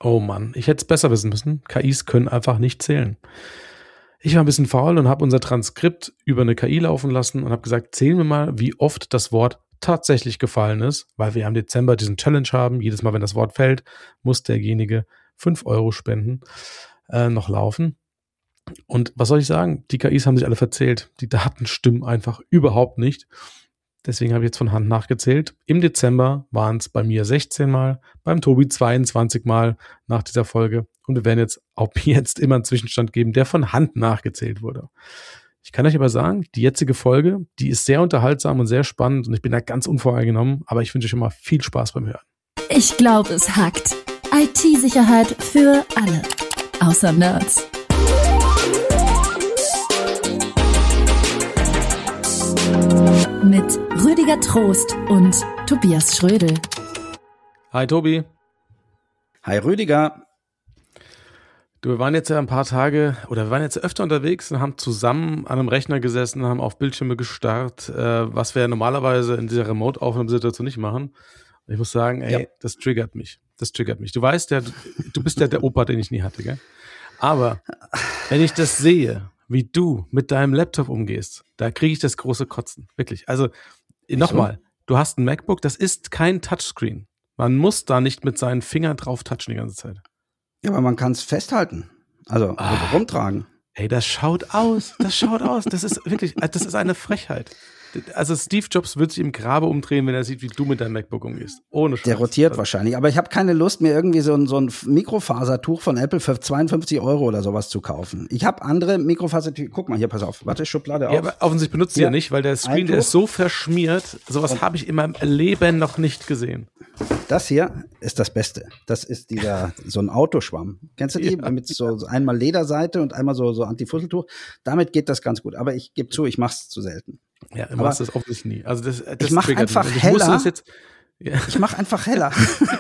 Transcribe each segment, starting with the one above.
Oh Mann, ich hätte es besser wissen müssen. KIs können einfach nicht zählen. Ich war ein bisschen faul und habe unser Transkript über eine KI laufen lassen und habe gesagt, zählen wir mal, wie oft das Wort tatsächlich gefallen ist, weil wir im Dezember diesen Challenge haben. Jedes Mal, wenn das Wort fällt, muss derjenige 5 Euro spenden, noch laufen. Und was soll ich sagen? Die KIs haben sich alle verzählt. Die Daten stimmen einfach überhaupt nicht. Deswegen habe ich jetzt von Hand nachgezählt. Im Dezember waren es bei mir 16 Mal, beim Tobi 22 Mal nach dieser Folge. Und wir werden jetzt auch jetzt immer einen Zwischenstand geben, der von Hand nachgezählt wurde. Ich kann euch aber sagen, die jetzige Folge, die ist sehr unterhaltsam und sehr spannend und ich bin da ganz unvoreingenommen, aber ich wünsche euch schon mal viel Spaß beim Hören. Ich glaube, es hackt. IT-Sicherheit für alle. Außer Nerds. Mit Rüdiger Trost und Tobias Schrödel. Hi Tobi. Hi Rüdiger. Du, wir waren jetzt ja ein paar Tage, oder wir waren jetzt öfter unterwegs und haben zusammen an einem Rechner gesessen, haben auf Bildschirme gestarrt, was wir normalerweise in dieser Remote-Aufnahmesituation nicht machen. Und ich muss sagen, ey, Das triggert mich. Das triggert mich. Du weißt ja, du bist ja der Opa, den ich nie hatte, gell? Aber wenn ich das sehe, wie du mit deinem Laptop umgehst, da kriege ich das große Kotzen. Wirklich. Also, nochmal, du hast ein MacBook, das ist kein Touchscreen. Man muss da nicht mit seinen Fingern drauf touchen die ganze Zeit. Ja, aber man kann es festhalten. Also rumtragen. Ey, das schaut aus. Das ist wirklich, das ist eine Frechheit. Also Steve Jobs wird sich im Grabe umdrehen, wenn er sieht, wie du mit deinem MacBook umgehst. Ohne Scheiß. Der rotiert wahrscheinlich. Aber ich habe keine Lust, mir irgendwie so ein Mikrofasertuch von Apple für 52 Euro oder sowas zu kaufen. Ich habe andere Mikrofasertücher. Guck mal, hier, pass auf. Warte, Schublade auf. Ja, aber offensichtlich benutzt du ja nicht, weil der Screen, der ist so verschmiert. Sowas habe ich in meinem Leben noch nicht gesehen. Das hier ist das Beste. Das ist so ein Autoschwamm. Kennst du die? Ja. Mit so einmal Lederseite und einmal so Antifusseltuch. Damit geht das ganz gut. Aber ich gebe zu, ich mache es zu selten. Ja, du machst das offensichtlich nie. Also das ich mache einfach heller. Ich mache einfach heller.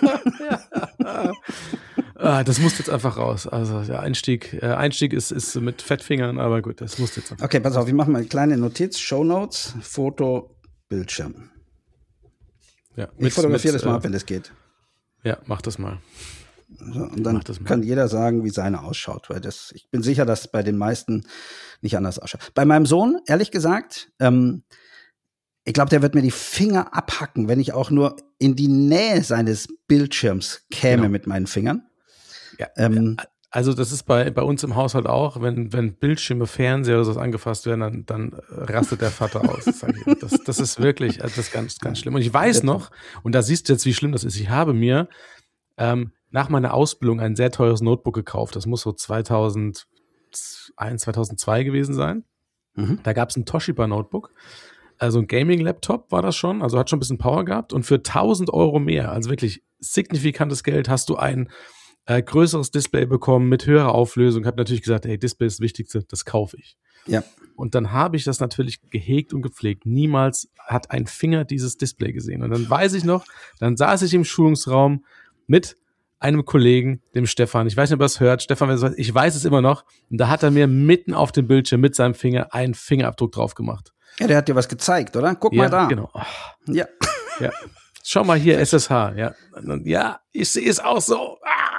Das muss jetzt einfach raus. Also der Einstieg ist mit Fettfingern, aber gut, das muss jetzt einfach. Okay, pass auf, ich mache mal eine kleine Notiz. Shownotes, Foto, Bildschirm. Ja, ich fotografiere das mal ab, wenn das geht. Ja, mach das mal. So, und dann kann jeder sagen, wie seine ausschaut, weil ich bin sicher, dass bei den meisten nicht anders ausschaut. Bei meinem Sohn, ehrlich gesagt, ich glaube, der wird mir die Finger abhacken, wenn ich auch nur in die Nähe seines Bildschirms käme mit meinen Fingern. Ja, also das ist bei uns im Haushalt auch, wenn Bildschirme, Fernseher oder sowas angefasst werden, dann rastet der Vater aus. Das ist wirklich, das ist ganz, ganz schlimm. Und ich weiß noch, und da siehst du jetzt, wie schlimm das ist, ich habe mir nach meiner Ausbildung ein sehr teures Notebook gekauft. Das muss so 2001, 2002 gewesen sein. Mhm. Da gab es ein Toshiba-Notebook. Also ein Gaming-Laptop war das schon. Also hat schon ein bisschen Power gehabt. Und für 1.000 Euro mehr, also wirklich signifikantes Geld, hast du ein größeres Display bekommen mit höherer Auflösung. Ich habe natürlich gesagt, hey, Display ist das Wichtigste, das kaufe ich. Ja. Und dann habe ich das natürlich gehegt und gepflegt. Niemals hat ein Finger dieses Display gesehen. Und dann weiß ich noch, dann saß ich im Schulungsraum mit einem Kollegen, dem Stefan. Ich weiß nicht, ob er es hört. Stefan, ich weiß es immer noch. Und da hat er mir mitten auf dem Bildschirm mit seinem Finger einen Fingerabdruck drauf gemacht. Ja, der hat dir was gezeigt, oder? Guck mal da. Genau. Ja. Ja. Schau mal hier, SSH. Ja, ich sehe es auch so.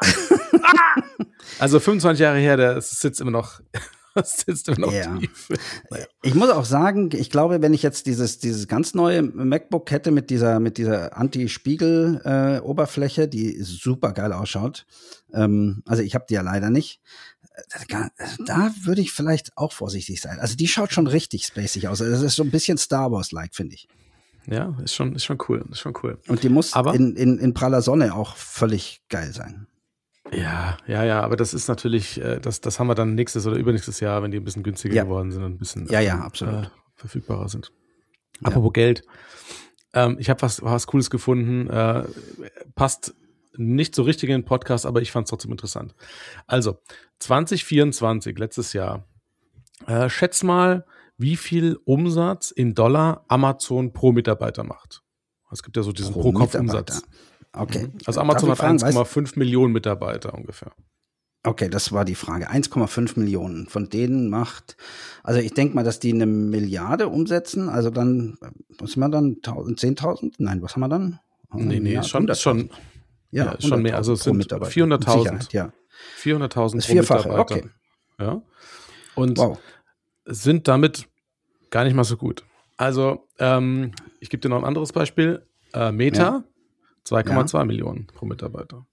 Also 25 Jahre her, das sitzt immer noch tief. Naja. Ich muss auch sagen, ich glaube, wenn ich jetzt dieses ganz neue MacBook hätte mit dieser Anti-Spiegel-Oberfläche, die super geil ausschaut, also ich habe die ja leider nicht, da würde ich vielleicht auch vorsichtig sein. Also die schaut schon richtig spacig aus. Also das ist so ein bisschen Star Wars-like, finde ich. Ja, ist schon cool. Und die muss in praller Sonne auch völlig geil sein. Ja, aber das ist natürlich, das haben wir dann nächstes oder übernächstes Jahr, wenn die ein bisschen günstiger geworden sind und ein bisschen absolut. Verfügbarer sind. Apropos Geld, ich habe was Cooles gefunden, passt nicht so richtig in den Podcast, aber ich fand es trotzdem interessant. Also, 2024, letztes Jahr, schätz mal, wie viel Umsatz in Dollar Amazon pro Mitarbeiter macht. Es gibt ja so diesen Pro-Kopf-Umsatz. Okay. Also Amazon hat 1,5 Millionen Mitarbeiter ungefähr. Okay, das war die Frage. 1,5 Millionen. Von denen also ich denke mal, dass die 1 Milliarde umsetzen. Also dann, was haben wir dann? 10.000? Nein, was haben wir dann? Nee, schon. Ja, schon mehr. Also es sind 400.000. Ja. 400.000 pro Mitarbeiter. Okay. Ja. Und sind damit gar nicht mal so gut. Also, ich gebe dir noch ein anderes Beispiel. Meta, 2,2 Millionen pro Mitarbeiter.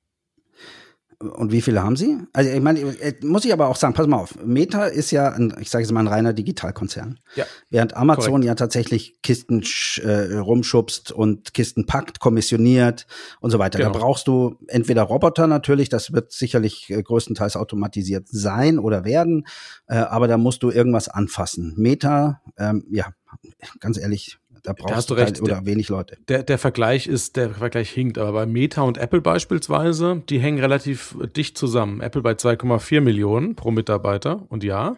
Und wie viele haben sie? Also ich meine, muss ich aber auch sagen, pass mal auf, Meta ist ja, ich sage jetzt mal, ein reiner Digitalkonzern. Ja. Während Amazon ja tatsächlich Kisten rumschubst und Kisten packt, kommissioniert und so weiter. Genau. Da brauchst du entweder Roboter natürlich, das wird sicherlich größtenteils automatisiert sein oder werden, aber da musst du irgendwas anfassen. Meta, ganz ehrlich, da brauchst du recht, oder wenig Leute. Der Vergleich hinkt, aber bei Meta und Apple beispielsweise, die hängen relativ dicht zusammen. Apple bei 2,4 Millionen pro Mitarbeiter und Ja.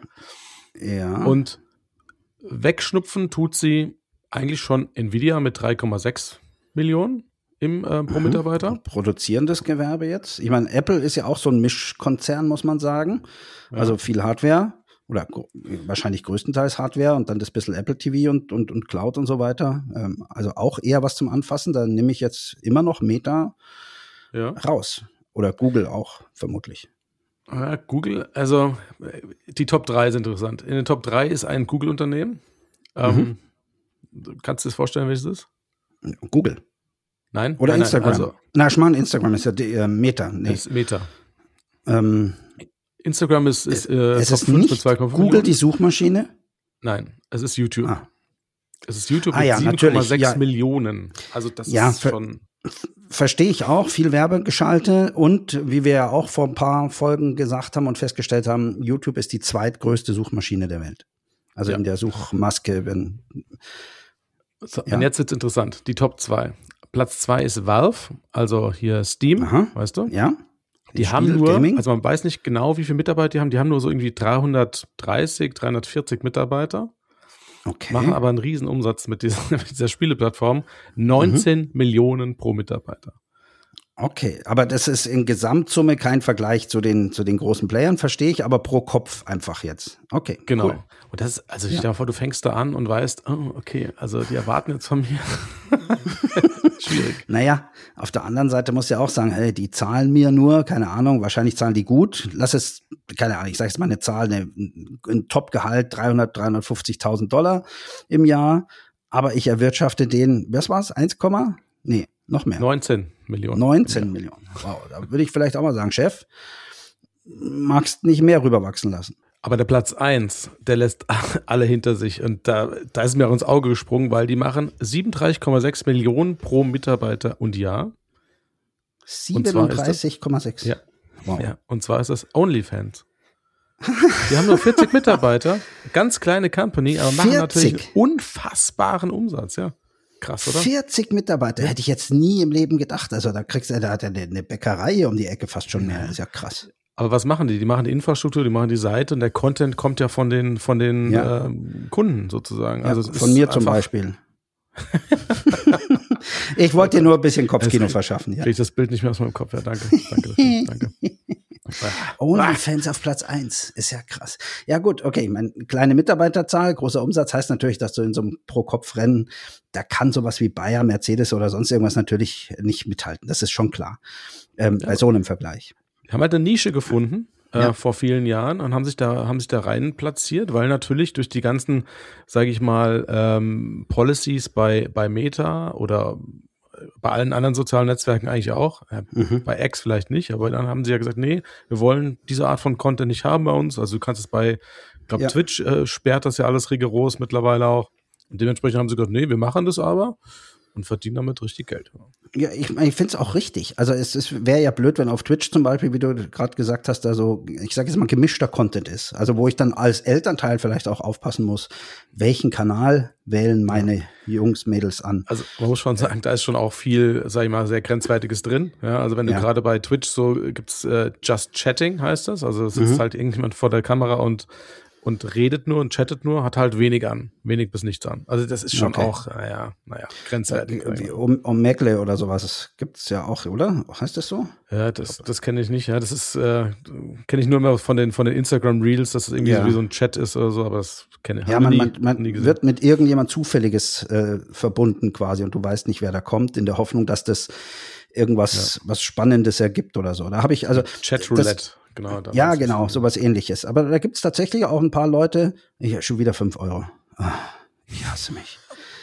Und wegschnupfen tut sie eigentlich schon Nvidia mit 3,6 Millionen pro Mitarbeiter. Produzierendes Gewerbe jetzt. Ich meine, Apple ist ja auch so ein Mischkonzern, muss man sagen. Ja. Also viel Hardware. Oder wahrscheinlich größtenteils Hardware und dann das bisschen Apple TV und Cloud und so weiter. Also auch eher was zum Anfassen. Da nehme ich jetzt immer noch Meta raus. Oder Google auch, vermutlich. Ja, Google, also die Top 3 sind interessant. In den Top 3 ist ein Google-Unternehmen. Kannst du dir das vorstellen, welches ist? Google. Nein? Oder nein, Instagram. Also, Schmarrn, Instagram ist ja Meta. Nee. Das ist Meta. Instagram ist es ist nicht Google, die Suchmaschine? Nein, es ist YouTube. Es ist YouTube mit 7,6 Millionen. Also das ist schon... Verstehe ich auch, viel Werbe geschaltet und wie wir ja auch vor ein paar Folgen gesagt haben und festgestellt haben, YouTube ist die zweitgrößte Suchmaschine der Welt. Also in der Suchmaske. Und jetzt wird's interessant, die Top 2. Platz 2 ist Valve, also hier Steam, weißt du? Ja. Die haben nur, also man weiß nicht genau, wie viele Mitarbeiter die haben nur so irgendwie 330, 340 Mitarbeiter. Okay. Machen aber einen riesen Umsatz mit dieser Spieleplattform. 19 Millionen pro Mitarbeiter. Okay, aber das ist in Gesamtsumme kein Vergleich zu den großen Playern, verstehe ich, aber pro Kopf einfach jetzt. Okay, genau. Cool. Und das, also stell dir mal vor, du fängst da an und weißt, okay, also die erwarten jetzt von mir. Schwierig. Naja, auf der anderen Seite muss ja auch sagen, hey, die zahlen mir nur, keine Ahnung, wahrscheinlich zahlen die gut. Lass es, keine Ahnung, ich sage jetzt mal eine Zahl, ein Top-Gehalt, 350.000 Dollar im Jahr, aber ich erwirtschafte den, was war's, 1, nee, noch mehr. 19 Millionen. 19 Millionen. Wow, da würde ich vielleicht auch mal sagen, Chef, magst nicht mehr rüberwachsen lassen. Aber der Platz 1, der lässt alle hinter sich. Und da ist mir auch ins Auge gesprungen, weil die machen 37,6 Millionen pro Mitarbeiter und Jahr. 37,6. Ja. Wow. Ja. Und zwar ist das OnlyFans. Die haben nur 40 Mitarbeiter, ganz kleine Company, aber machen natürlich einen unfassbaren Umsatz, ja. Krass, oder? 40 Mitarbeiter, hätte ich jetzt nie im Leben gedacht. Also da hat er eine Bäckerei um die Ecke fast schon mehr. Das ist ja krass. Aber was machen die? Die machen die Infrastruktur, die machen die Seite und der Content kommt ja von den Kunden sozusagen. Ja, also von mir zum Beispiel. Ich wollte dir nur ein bisschen Kopfkino verschaffen. Ja. Krieg ich das Bild nicht mehr aus meinem Kopf. Ja, danke. OnlyFans auf Platz 1. Ist ja krass. Ja gut, okay. Meine kleine Mitarbeiterzahl, großer Umsatz heißt natürlich, dass du in so einem Pro-Kopf-Rennen, da kann sowas wie Bayer, Mercedes oder sonst irgendwas natürlich nicht mithalten. Das ist schon klar. Bei so einem Vergleich. Die haben halt eine Nische gefunden vor vielen Jahren und haben sich da rein platziert, weil natürlich durch die ganzen, sage ich mal, Policies bei Meta oder bei allen anderen sozialen Netzwerken eigentlich auch, bei X vielleicht nicht, aber dann haben sie ja gesagt, nee, wir wollen diese Art von Content nicht haben bei uns. Also du kannst es bei, ich glaube, Twitch sperrt das ja alles rigoros mittlerweile auch. Und dementsprechend haben sie gesagt, nee, wir machen das aber und verdienen damit richtig Geld. Ja, ich finde es auch richtig. Also es wäre ja blöd, wenn auf Twitch zum Beispiel, wie du gerade gesagt hast, da so, ich sage jetzt mal, gemischter Content ist. Also wo ich dann als Elternteil vielleicht auch aufpassen muss, welchen Kanal wählen meine Jungs, Mädels an. Also man muss schon sagen, da ist schon auch viel, sag ich mal, sehr Grenzwertiges drin. Ja, also wenn du gerade bei Twitch so gibt's Just Chatting heißt das. Also es sitzt halt irgendjemand vor der Kamera und redet nur und chattet nur, hat halt wenig bis nichts an. Also das ist schon auch, naja, grenzwertig. Omegle oder sowas gibt's ja auch, oder? Heißt das so? Ja, das kenne ich nicht. Ja, das ist kenne ich nur immer von den Instagram Reels, dass es irgendwie so wie so ein Chat ist oder so, aber das kenne ich. Ja, man wird mit irgendjemand Zufälliges verbunden quasi und du weißt nicht, wer da kommt, in der Hoffnung, dass das irgendwas was Spannendes ergibt oder so. Da habe ich also Chatroulette, genau. Ja, genau, sowas Ähnliches. Aber da gibt es tatsächlich auch ein paar Leute. Ja, schon wieder 5 €. Ich hasse mich.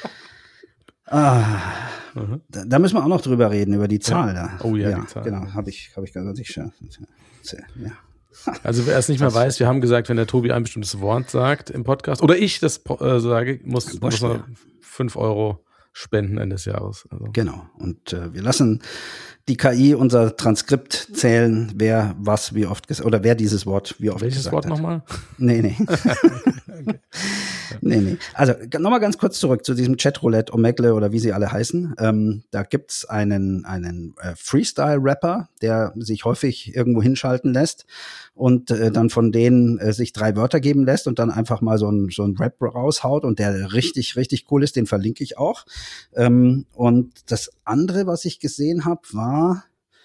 Da müssen wir auch noch drüber reden, über die Zahl da. Oh ja, die Zahl. Genau, habe ich ganz sicher. Ja. Also wer es nicht mehr weiß, wir haben gesagt, wenn der Tobi ein bestimmtes Wort sagt im Podcast, oder ich das sage, muss man 5 € spenden Ende des Jahres. Also. Genau. Und wir lassen die KI unser Transkript zählen, wer was wie oft oder wer dieses Wort wie oft Welches gesagt Wort hat. nochmal? Nee. Okay. Nee. Also nochmal ganz kurz zurück zu diesem Chatroulette, Omegle oder wie sie alle heißen. Da gibt's einen Freestyle-Rapper, der sich häufig irgendwo hinschalten lässt und dann von denen sich 3 Wörter geben lässt und dann einfach mal so ein Rap raushaut und der richtig, richtig cool ist, den verlinke ich auch. Und das andere, was ich gesehen habe, war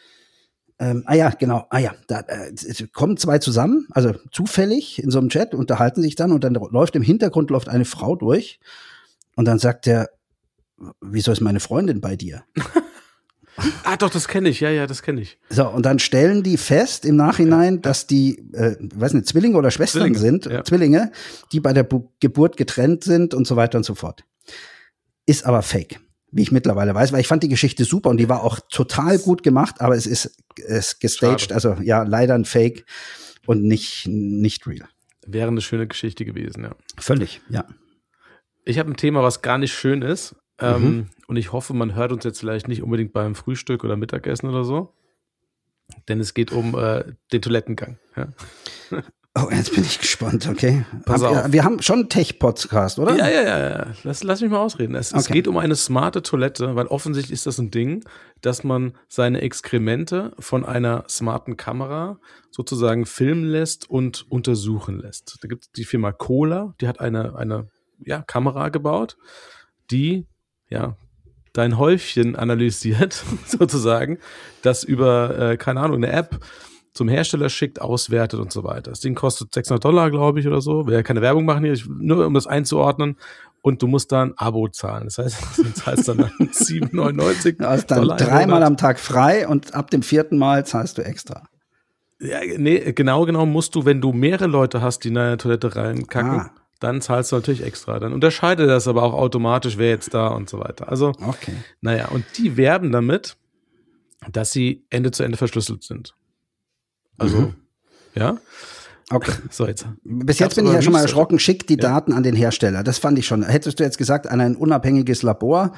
da kommen 2 zusammen, also zufällig in so einem Chat, unterhalten sich dann und dann läuft im Hintergrund eine Frau durch und dann sagt der, wieso ist meine Freundin bei dir? Doch, das kenne ich, ja, das kenne ich. So, und dann stellen die fest im Nachhinein, dass die, Zwillinge oder Schwestern sind, Zwillinge, die bei der Geburt getrennt sind und so weiter und so fort. Ist aber fake. Wie ich mittlerweile weiß, weil ich fand die Geschichte super und die war auch total gut gemacht, aber es ist gestaged, schade. Also ja, leider ein Fake und nicht real. Wäre eine schöne Geschichte gewesen, ja. Völlig, ja. Ich habe ein Thema, was gar nicht schön ist und ich hoffe, man hört uns jetzt vielleicht nicht unbedingt beim Frühstück oder Mittagessen oder so, denn es geht um den Toilettengang. Ja. Oh, jetzt bin ich gespannt, okay. Pass auf. Wir haben schon einen Tech-Podcast, oder? Ja. Lass mich mal ausreden. Es geht um eine smarte Toilette, weil offensichtlich ist das ein Ding, dass man seine Exkremente von einer smarten Kamera sozusagen filmen lässt und untersuchen lässt. Da gibt es die Firma Kohler, die hat eine Kamera gebaut, die dein Häufchen analysiert, sozusagen, das über, eine App zum Hersteller schickt, auswertet und so weiter. Das Ding kostet $600, glaube ich, oder so. Will ja keine Werbung machen hier, nur um das einzuordnen. Und du musst da ein Abo zahlen. Das heißt, du zahlst dann $7,99. Du hast dann 3-mal am Tag frei und ab dem 4. Mal zahlst du extra. Ja, nee, genau musst du, wenn du mehrere Leute hast, die in deine Toilette reinkacken, dann zahlst du natürlich extra. Dann unterscheidet das aber auch automatisch, wer jetzt da und so weiter. Also, und die werben damit, dass sie Ende zu Ende verschlüsselt sind. Also, ja. Okay. So, jetzt. Bis jetzt bin ich ja schon mal erschrocken, schickt die Daten an den Hersteller. Das fand ich schon. Hättest du jetzt gesagt, an ein unabhängiges Labor,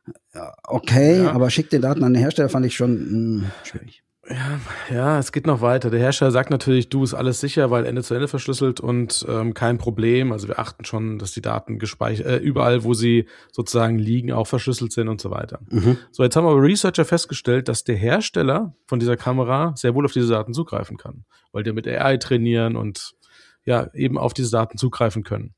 okay, aber schickt die Daten an den Hersteller, fand ich schon schwierig. Ja, es geht noch weiter. Der Hersteller sagt natürlich, ist alles sicher, weil Ende zu Ende verschlüsselt und kein Problem. Also wir achten schon, dass die Daten gespeichert, überall, wo sie sozusagen liegen, auch verschlüsselt sind und so weiter. So, jetzt haben aber Researcher festgestellt, dass der Hersteller von dieser Kamera sehr wohl auf diese Daten zugreifen kann, weil die mit AI trainieren und eben auf diese Daten zugreifen können.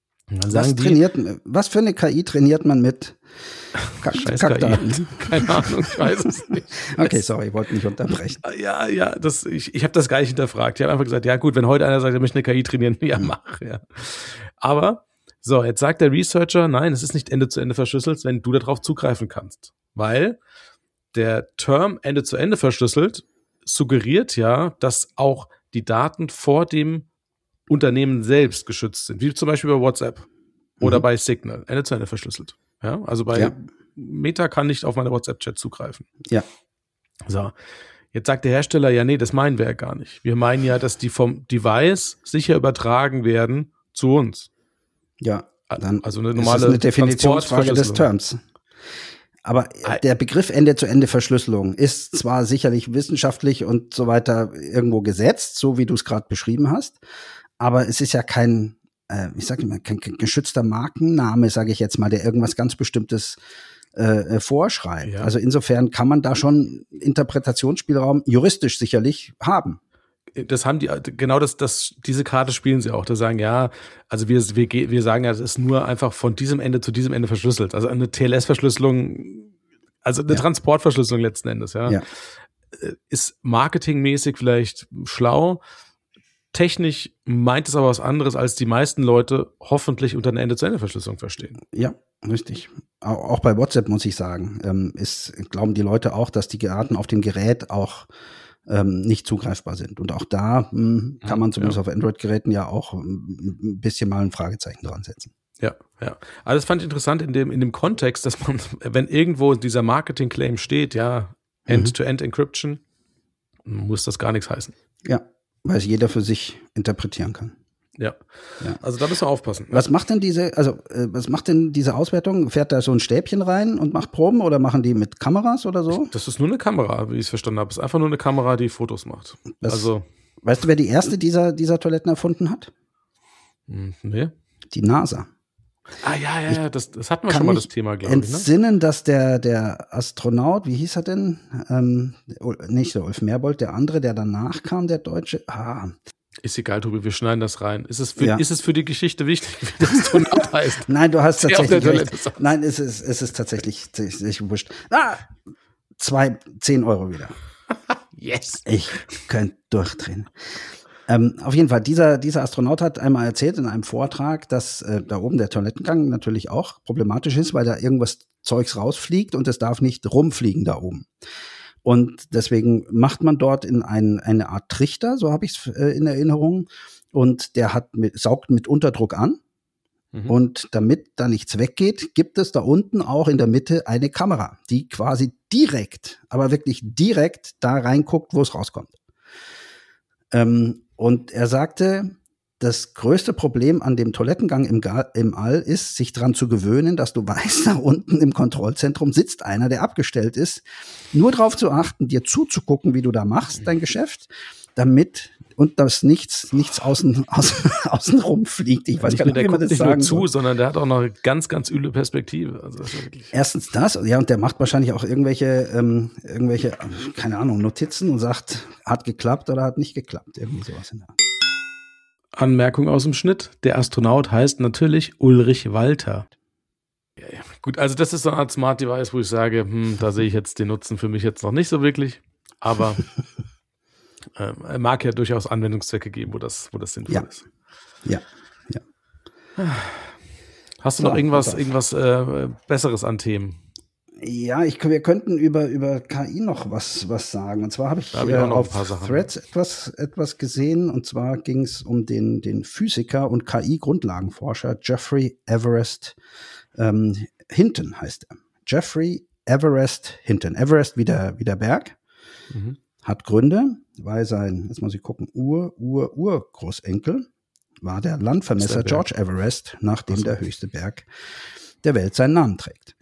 Was für eine KI trainiert man mit Kackdaten? Keine Ahnung, ich weiß es nicht. Okay, sorry, ich wollte nicht unterbrechen. Ja, ich habe das gar nicht hinterfragt. Ich habe einfach gesagt, ja gut, wenn heute einer sagt, er möchte eine KI trainieren, mach. Ja. Aber, so, jetzt sagt der Researcher, nein, es ist nicht Ende zu Ende verschlüsselt, wenn du darauf zugreifen kannst. Weil der Term Ende zu Ende verschlüsselt suggeriert ja, dass auch die Daten vor dem Unternehmen selbst geschützt sind, wie zum Beispiel bei WhatsApp oder bei Signal, Ende zu Ende verschlüsselt. Ja, also bei Meta kann nicht auf meine WhatsApp-Chat zugreifen. Ja. So, jetzt sagt der Hersteller, ja, nee, das meinen wir ja gar nicht. Wir meinen ja, dass die vom Device sicher übertragen werden zu uns. Ja, dann also eine normale ist eine Definitionsfrage des Terms. Aber der Begriff Ende-zu-Ende-Verschlüsselung ist zwar sicherlich wissenschaftlich und so weiter irgendwo gesetzt, so wie du es gerade beschrieben hast, aber es ist ja kein geschützter Markenname, sage ich jetzt mal, der irgendwas ganz Bestimmtes vorschreibt. Ja. Also insofern kann man da schon Interpretationsspielraum juristisch sicherlich haben. Das haben die, genau diese Karte spielen sie auch. Da sagen, ja, also wir sagen ja, es ist nur einfach von diesem Ende zu diesem Ende verschlüsselt. Also eine TLS-Verschlüsselung, also eine Transportverschlüsselung letzten Endes, ist marketingmäßig vielleicht schlau. technisch meint es aber was anderes, als die meisten Leute hoffentlich unter einer Ende-zu-Ende-Verschlüsselung verstehen. Ja, richtig. Auch bei WhatsApp muss ich sagen, glauben die Leute auch, dass die Daten auf dem Gerät auch nicht zugreifbar sind. Und auch da kann man zumindest auf Android-Geräten ja auch ein bisschen mal ein Fragezeichen dran setzen. Ja. Also das fand ich interessant in dem Kontext, dass man, wenn irgendwo dieser Marketing-Claim steht, ja, End-to-End-Encryption, muss das gar nichts heißen. Ja, weil es jeder für sich interpretieren kann. Ja. Also da müssen wir aufpassen. Was macht denn diese Auswertung? Fährt da so ein Stäbchen rein und macht Proben oder machen die mit Kameras oder so? Das ist nur eine Kamera, wie ich es verstanden habe. Es ist einfach nur eine Kamera, die Fotos macht. Weißt du, wer die erste dieser Toiletten erfunden hat? Nee. Die NASA. Ah, ja, das hatten wir schon mal das Thema, glaube ich. Entsinnen, dass der Astronaut, wie hieß er denn? Nicht der Ulf Merbold, der andere, der danach kam, der Deutsche. Ist egal, Tobi, wir schneiden das rein. Ist es für die Geschichte wichtig, wie der Astronaut heißt? Nein, du hast tatsächlich recht. Nein, es ist tatsächlich wurscht. 10 Euro wieder. Yes. Ich könnte durchdrehen. Auf jeden Fall, dieser Astronaut hat einmal erzählt in einem Vortrag, dass da oben der Toilettengang natürlich auch problematisch ist, weil da irgendwas Zeugs rausfliegt und es darf nicht rumfliegen da oben. Und deswegen macht man dort in eine Art Trichter, so habe ich es in Erinnerung, und der saugt mit Unterdruck an. Und damit da nichts weggeht, gibt es da unten auch in der Mitte eine Kamera, die quasi aber wirklich direkt da reinguckt, wo es rauskommt. Und er sagte, das größte Problem an dem Toilettengang im All ist, sich dran zu gewöhnen, dass du weißt, da unten im Kontrollzentrum sitzt einer, der abgestellt ist. Nur darauf zu achten, dir zuzugucken, wie du da machst, dein Geschäft, und dass nichts außen rumfliegt. Ich weiß gar nicht, wie man das sagen soll. Zu, sondern der hat auch noch eine ganz, ganz üble Perspektive. Also das ist wirklich erstens das, ja, und der macht wahrscheinlich auch irgendwelche, keine Ahnung, Notizen und sagt, hat geklappt oder hat nicht geklappt. Irgendwie sowas in der Art. Anmerkung aus dem Schnitt. Der Astronaut heißt natürlich Ulrich Walter. Ja. Gut, also das ist so eine Art Smart Device, wo ich sage, da sehe ich jetzt den Nutzen für mich jetzt noch nicht so wirklich, aber mag ja durchaus Anwendungszwecke geben, wo das sinnvoll ist. Ja. Hast du noch irgendwas Besseres an Themen? Ja, wir könnten über KI noch was sagen. Und zwar habe ich auf Threads etwas gesehen. Und zwar ging es um den Physiker und KI-Grundlagenforscher Jeffrey Everest Hinton heißt er. Jeffrey Everest Hinton. Everest wie der Berg. Hat Gründe, weil jetzt muss ich gucken, Urgroßenkel war der Landvermesser George Everest, nachdem der höchste Berg der Welt seinen Namen trägt.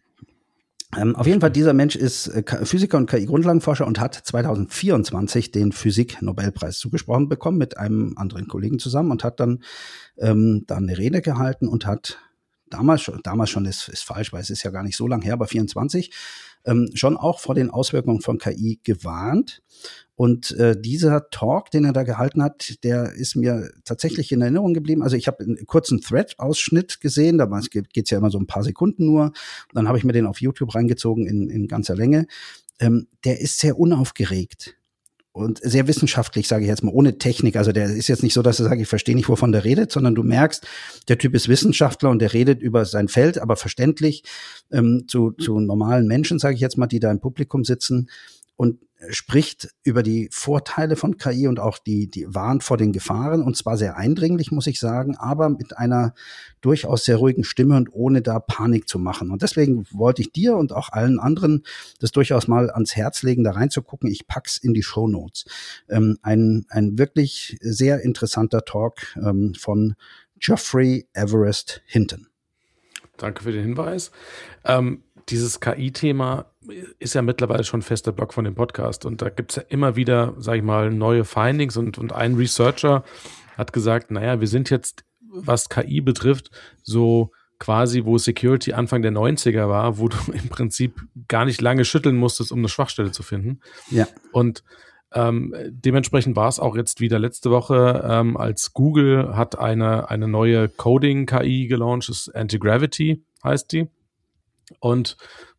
Auf jeden Fall, dieser Mensch ist Physiker und KI-Grundlagenforscher und hat 2024 den Physik-Nobelpreis zugesprochen bekommen mit einem anderen Kollegen zusammen und hat dann eine Rede gehalten und hat damals schon ist falsch, weil es ist ja gar nicht so lang her, aber 24, schon auch vor den Auswirkungen von KI gewarnt. Und dieser Talk, den er da gehalten hat, der ist mir tatsächlich in Erinnerung geblieben. Also ich habe einen kurzen Thread-Ausschnitt gesehen, da geht's ja immer so ein paar Sekunden nur. Dann habe ich mir den auf YouTube reingezogen in ganzer Länge. Der ist sehr unaufgeregt und sehr wissenschaftlich, sage ich jetzt mal, ohne Technik. Also der ist jetzt nicht so, dass er sagt, ich verstehe nicht, wovon der redet, sondern du merkst, der Typ ist Wissenschaftler und der redet über sein Feld, aber verständlich zu normalen Menschen, sage ich jetzt mal, die da im Publikum sitzen, und spricht über die Vorteile von KI und auch die warnt vor den Gefahren, und zwar sehr eindringlich, muss ich sagen, aber mit einer durchaus sehr ruhigen Stimme und ohne da Panik zu machen. Und deswegen wollte ich dir und auch allen anderen das durchaus mal ans Herz legen, da reinzugucken. Ich pack's in die Shownotes. Ein wirklich sehr interessanter Talk von Jeffrey Everest Hinton. Danke für den Hinweis. Dieses KI-Thema ist ja mittlerweile schon fester Block von dem Podcast, und da gibt es ja immer wieder, sag ich mal, neue Findings, und ein Researcher hat gesagt, naja, wir sind jetzt, was KI betrifft, so quasi, wo Security Anfang der 90er war, wo du im Prinzip gar nicht lange schütteln musstest, um eine Schwachstelle zu finden. Ja. Und dementsprechend war es auch jetzt wieder letzte Woche, als Google hat eine neue Coding-KI gelauncht, das ist Anti-Gravity heißt die. Und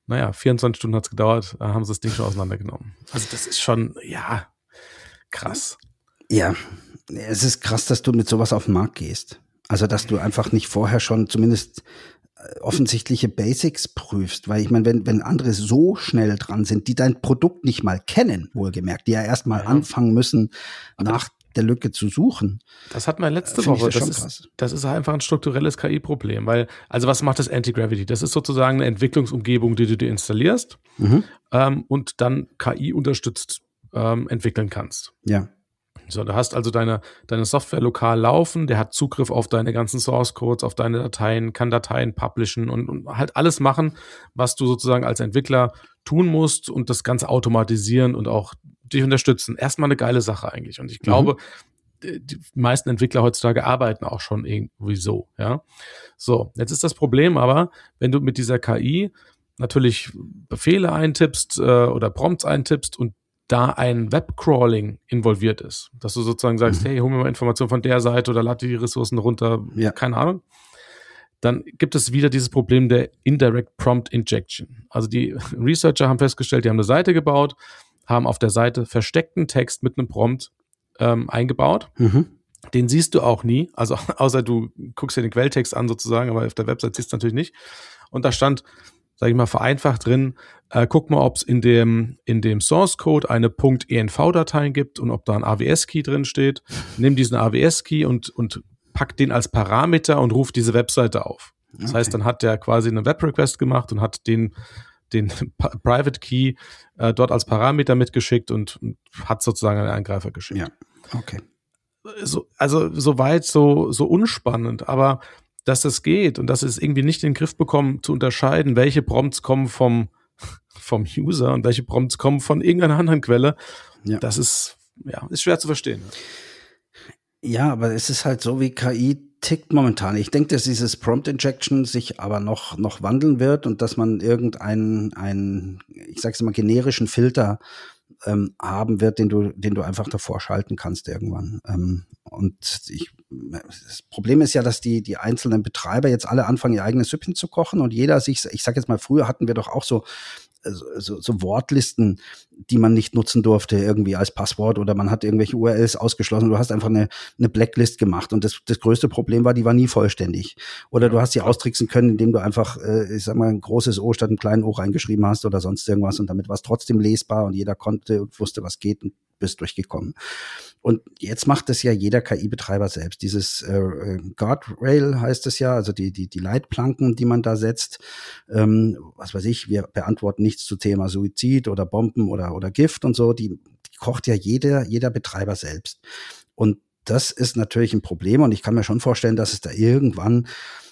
24 Stunden hat es gedauert, da haben sie das Ding schon auseinandergenommen. Also das ist schon, ja, krass. Ja, Es ist krass, dass du mit sowas auf den Markt gehst. Also, dass du einfach nicht vorher schon zumindest offensichtliche Basics prüfst, weil ich meine, wenn andere so schnell dran sind, die dein Produkt nicht mal kennen, wohlgemerkt, die ja erstmal anfangen müssen, nach der Lücke zu suchen. Das hatten wir letzte Woche. Das ist einfach ein strukturelles KI-Problem, weil, also was macht das Anti-Gravity? Das ist sozusagen eine Entwicklungsumgebung, die du dir installierst und dann KI unterstützt entwickeln kannst. Ja. So, du hast also deine Software lokal laufen, der hat Zugriff auf deine ganzen Source Codes, auf deine Dateien, kann Dateien publishen und halt alles machen, was du sozusagen als Entwickler tun musst und das Ganze automatisieren und auch dich unterstützen. Erstmal eine geile Sache eigentlich. Und ich glaube, die meisten Entwickler heutzutage arbeiten auch schon irgendwie so, ja. So, jetzt ist das Problem aber, wenn du mit dieser KI natürlich Befehle eintippst oder Prompts eintippst und da ein Webcrawling involviert ist, dass du sozusagen sagst, hey, hol mir mal Informationen von der Seite oder lade die Ressourcen runter, keine Ahnung, dann gibt es wieder dieses Problem der Indirect Prompt Injection. Also die Researcher haben festgestellt, die haben eine Seite gebaut, haben auf der Seite versteckten Text mit einem Prompt eingebaut. Den siehst du auch nie, also außer du guckst dir den Quelltext an sozusagen, aber auf der Website siehst du natürlich nicht. Und da stand, sage ich mal, vereinfacht drin, guck mal, ob es in dem Source Code eine .env-Datei gibt und ob da ein AWS-Key drin steht. Nimm diesen AWS-Key und pack den als Parameter und ruf diese Webseite auf. Das heißt, dann hat der quasi einen Web-Request gemacht und hat den Private Key dort als Parameter mitgeschickt und hat sozusagen einen Angreifer geschickt. Ja, okay. Also soweit so unspannend, aber dass das geht und dass es irgendwie nicht in den Griff bekommen, zu unterscheiden, welche Prompts kommen vom User und welche Prompts kommen von irgendeiner anderen Quelle, das ist schwer zu verstehen. Ja, aber es ist halt so, wie KI tickt momentan. Ich denke, dass dieses Prompt Injection sich aber noch wandeln wird und dass man irgendeinen, ich sag's mal, generischen Filter haben wird, den du einfach davor schalten kannst irgendwann. Das Problem ist ja, dass die einzelnen Betreiber jetzt alle anfangen, ihr eigenes Süppchen zu kochen und jeder sich, ich sag jetzt mal, früher hatten wir doch auch so Wortlisten, die man nicht nutzen durfte irgendwie als Passwort oder man hat irgendwelche URLs ausgeschlossen. Du hast einfach eine Blacklist gemacht und das größte Problem war, die war nie vollständig. Oder du hast sie austricksen können, indem du einfach, ich sag mal, ein großes O statt einem kleinen O reingeschrieben hast oder sonst irgendwas und damit war es trotzdem lesbar und jeder konnte und wusste, was geht und bist durchgekommen. Und jetzt macht es ja jeder KI-Betreiber selbst. Dieses Guardrail heißt es ja, also die Leitplanken, die man da setzt. Was weiß ich, wir beantworten nichts zu Thema Suizid oder Bomben oder Gift und so. Die kocht ja jeder Betreiber selbst. Und das ist natürlich ein Problem. Und ich kann mir schon vorstellen, dass es da irgendwann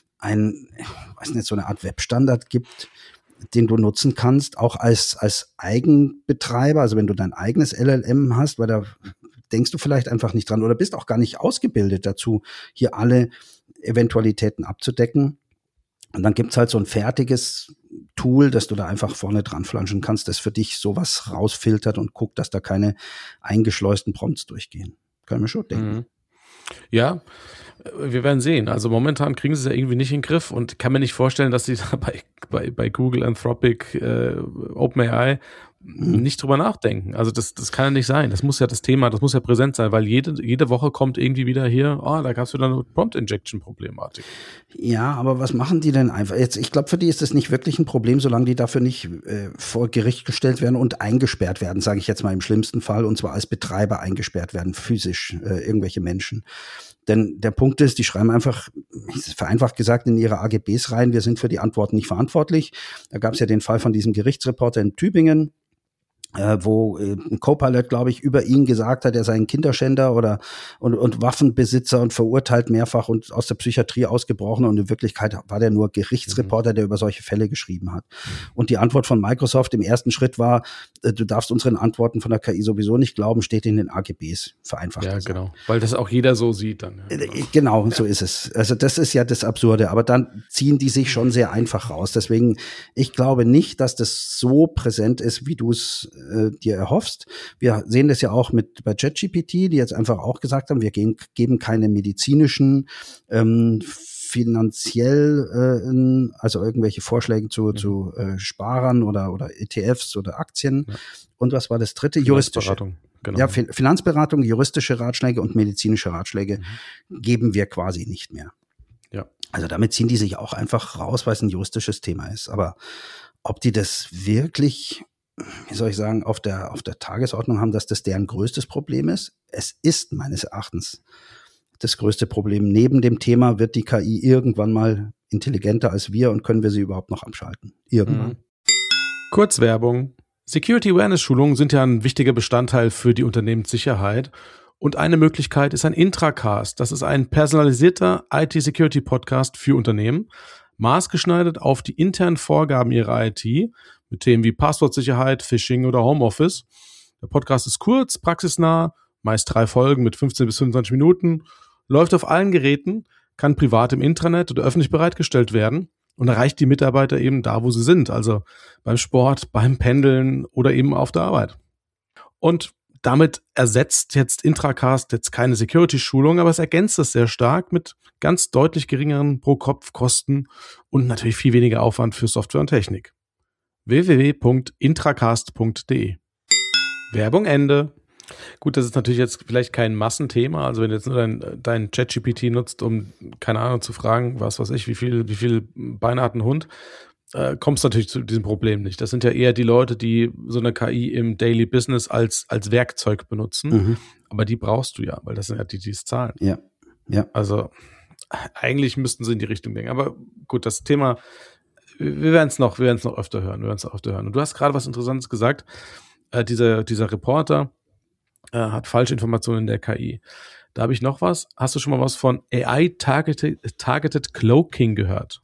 so eine Art Webstandard gibt, den du nutzen kannst, auch als Eigenbetreiber. Also wenn du dein eigenes LLM hast, weil da denkst du vielleicht einfach nicht dran oder bist auch gar nicht ausgebildet dazu, hier alle Eventualitäten abzudecken. Und dann gibt's halt so ein fertiges Tool, das du da einfach vorne dran flanschen kannst, das für dich sowas rausfiltert und guckt, dass da keine eingeschleusten Prompts durchgehen. Kann ich mir schon denken. Ja, wir werden sehen. Also momentan kriegen sie es ja irgendwie nicht in den Griff und kann mir nicht vorstellen, dass sie da bei Google, Anthropic, OpenAI nicht drüber nachdenken. Also das kann ja nicht sein. Das muss ja präsent sein, weil jede Woche kommt irgendwie wieder hier, da gab es wieder eine Prompt-Injection-Problematik. Ja, aber was machen die denn einfach? Jetzt, ich glaube, für die ist das nicht wirklich ein Problem, solange die dafür nicht vor Gericht gestellt werden und eingesperrt werden, sage ich jetzt mal im schlimmsten Fall, und zwar als Betreiber eingesperrt werden, physisch, irgendwelche Menschen. Denn der Punkt ist, die schreiben einfach, vereinfacht gesagt, in ihre AGBs rein, wir sind für die Antworten nicht verantwortlich. Da gab es ja den Fall von diesem Gerichtsreporter in Tübingen, wo ein Co-Pilot, glaube ich, über ihn gesagt hat, er sei ein Kinderschänder und Waffenbesitzer und verurteilt mehrfach und aus der Psychiatrie ausgebrochen, und in Wirklichkeit war der nur Gerichtsreporter, der über solche Fälle geschrieben hat. Und die Antwort von Microsoft im ersten Schritt war, du darfst unseren Antworten von der KI sowieso nicht glauben, steht in den AGBs, vereinfacht gesagt. Ja, genau, weil das auch jeder so sieht dann. Ja. Genau, so ist es. Also das ist ja das Absurde, aber dann ziehen die sich schon sehr einfach raus. Deswegen, ich glaube nicht, dass das so präsent ist, wie du es dir erhoffst. Wir sehen das ja auch bei ChatGPT, die jetzt einfach auch gesagt haben, wir geben keine medizinischen finanziell, also irgendwelche Vorschläge zu Sparern oder ETFs oder Aktien. Ja. Und was war das dritte? Juristische. Genau. Ja, Finanzberatung, juristische Ratschläge und medizinische Ratschläge geben wir quasi nicht mehr. Ja. Also damit ziehen die sich auch einfach raus, weil es ein juristisches Thema ist. Aber ob die das wirklich, wie soll ich sagen, auf der Tagesordnung haben, dass das deren größtes Problem ist? Es ist meines Erachtens das größte Problem. Neben dem Thema, wird die KI irgendwann mal intelligenter als wir und können wir sie überhaupt noch abschalten? Irgendwann. Kurzwerbung. Security Awareness Schulungen sind ja ein wichtiger Bestandteil für die Unternehmenssicherheit. Und eine Möglichkeit ist ein Intracast. Das ist ein personalisierter IT-Security-Podcast für Unternehmen, maßgeschneidert auf die internen Vorgaben ihrer IT, mit Themen wie Passwortsicherheit, Phishing oder Homeoffice. Der Podcast ist kurz, praxisnah, meist 3 Folgen mit 15 bis 25 Minuten, läuft auf allen Geräten, kann privat im Intranet oder öffentlich bereitgestellt werden und erreicht die Mitarbeiter eben da, wo sie sind, also beim Sport, beim Pendeln oder eben auf der Arbeit. Und damit ersetzt jetzt Intracast jetzt keine Security-Schulung, aber es ergänzt es sehr stark mit ganz deutlich geringeren Pro-Kopf-Kosten und natürlich viel weniger Aufwand für Software und Technik. www.intracast.de. Werbung Ende. Gut, das ist natürlich jetzt vielleicht kein Massenthema, also wenn du jetzt nur dein ChatGPT nutzt, um, keine Ahnung, zu fragen, was weiß ich, wie viel Beine hat ein Hund, kommst du natürlich zu diesem Problem nicht. Das sind ja eher die Leute, die so eine KI im Daily Business als Werkzeug benutzen, aber die brauchst du ja, weil das sind ja die es zahlen. Ja. Also eigentlich müssten sie in die Richtung denken, aber gut, das Thema, wir werden es noch öfter hören. Und du hast gerade was Interessantes gesagt, dieser Reporter hat falsche Informationen in der KI. Da habe ich noch was. Hast du schon mal was von AI-Targeted Cloaking gehört?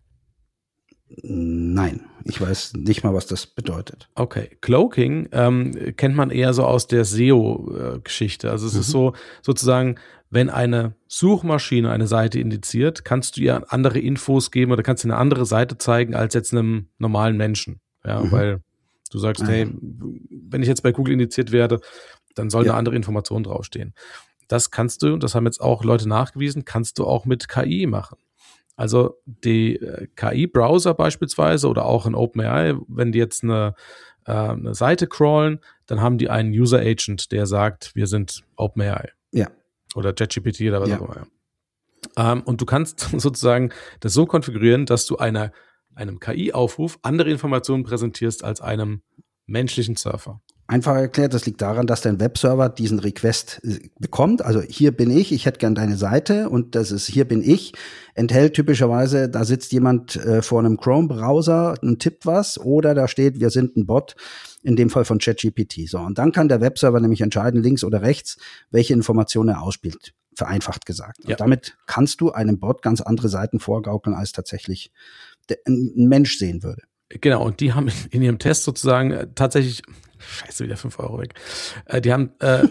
Nein, ich weiß nicht mal, was das bedeutet. Okay, Cloaking kennt man eher so aus der SEO-Geschichte. Also es ist so sozusagen, wenn eine Suchmaschine eine Seite indiziert, kannst du ihr andere Infos geben oder kannst du eine andere Seite zeigen als jetzt einem normalen Menschen. Ja, weil du sagst, hey, wenn ich jetzt bei Google indiziert werde, dann soll eine andere Information draufstehen. Das kannst du, und das haben jetzt auch Leute nachgewiesen, kannst du auch mit KI machen. Also die KI-Browser beispielsweise oder auch in OpenAI, wenn die jetzt eine Seite crawlen, dann haben die einen User-Agent, der sagt, wir sind OpenAI. Ja. Oder ChatGPT oder was auch immer. Und du kannst sozusagen das so konfigurieren, dass du einem KI-Aufruf andere Informationen präsentierst als einem menschlichen Surfer. Einfach erklärt, das liegt daran, dass dein Webserver diesen Request bekommt. Also hier bin ich hätte gern deine Seite und das ist hier bin ich, enthält typischerweise, da sitzt jemand vor einem Chrome-Browser und tippt was oder da steht, wir sind ein Bot, in dem Fall von ChatGPT. So, und dann kann der Webserver nämlich entscheiden, links oder rechts, welche Informationen er ausspielt, vereinfacht gesagt. Und damit kannst du einem Bot ganz andere Seiten vorgaukeln, als tatsächlich ein Mensch sehen würde. Genau, und die haben in ihrem Test sozusagen tatsächlich, scheiße, wieder 5 Euro weg, die haben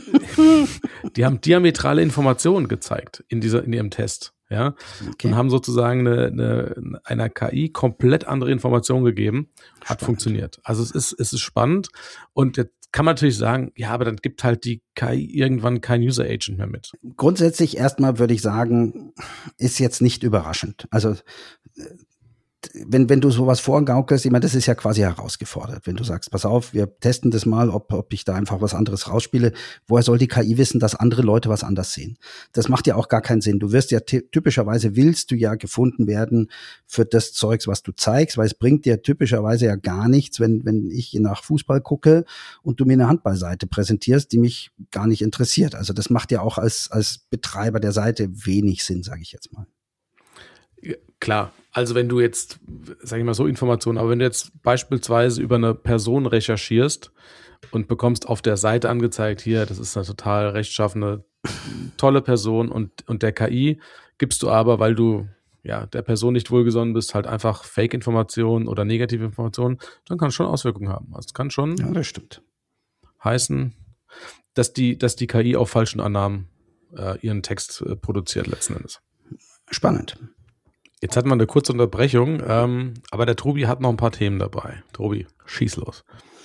diametrale Informationen gezeigt in ihrem Test, ja, und haben sozusagen einer KI komplett andere Informationen gegeben, hat funktioniert. Also es ist spannend und jetzt kann man natürlich sagen, ja, aber dann gibt halt die KI irgendwann kein User Agent mehr mit. Grundsätzlich erstmal würde ich sagen, ist jetzt nicht überraschend. Also wenn du sowas vorgaukelst, ich meine, das ist ja quasi herausgefordert. Wenn du sagst, pass auf, wir testen das mal, ob ich da einfach was anderes rausspiele. Woher soll die KI wissen, dass andere Leute was anders sehen? Das macht ja auch gar keinen Sinn. Du wirst ja typischerweise willst du ja gefunden werden für das Zeugs, was du zeigst, weil es bringt dir typischerweise ja gar nichts, wenn ich nach Fußball gucke und du mir eine Handballseite präsentierst, die mich gar nicht interessiert. Also das macht ja auch als Betreiber der Seite wenig Sinn, sage ich jetzt mal. Klar, also wenn du jetzt, sag ich mal so Informationen, aber wenn du jetzt beispielsweise über eine Person recherchierst und bekommst auf der Seite angezeigt, hier, das ist eine total rechtschaffene, tolle Person und der KI gibst du aber, weil du ja der Person nicht wohlgesonnen bist, halt einfach Fake-Informationen oder negative Informationen, dann kann es schon Auswirkungen haben. Also es kann schon das stimmt. heißen, dass die KI auf falschen Annahmen ihren Text produziert letzten Endes. Spannend. Jetzt hatten wir eine kurze Unterbrechung, aber der Tobi hat noch ein paar Themen dabei. Tobi, schieß los.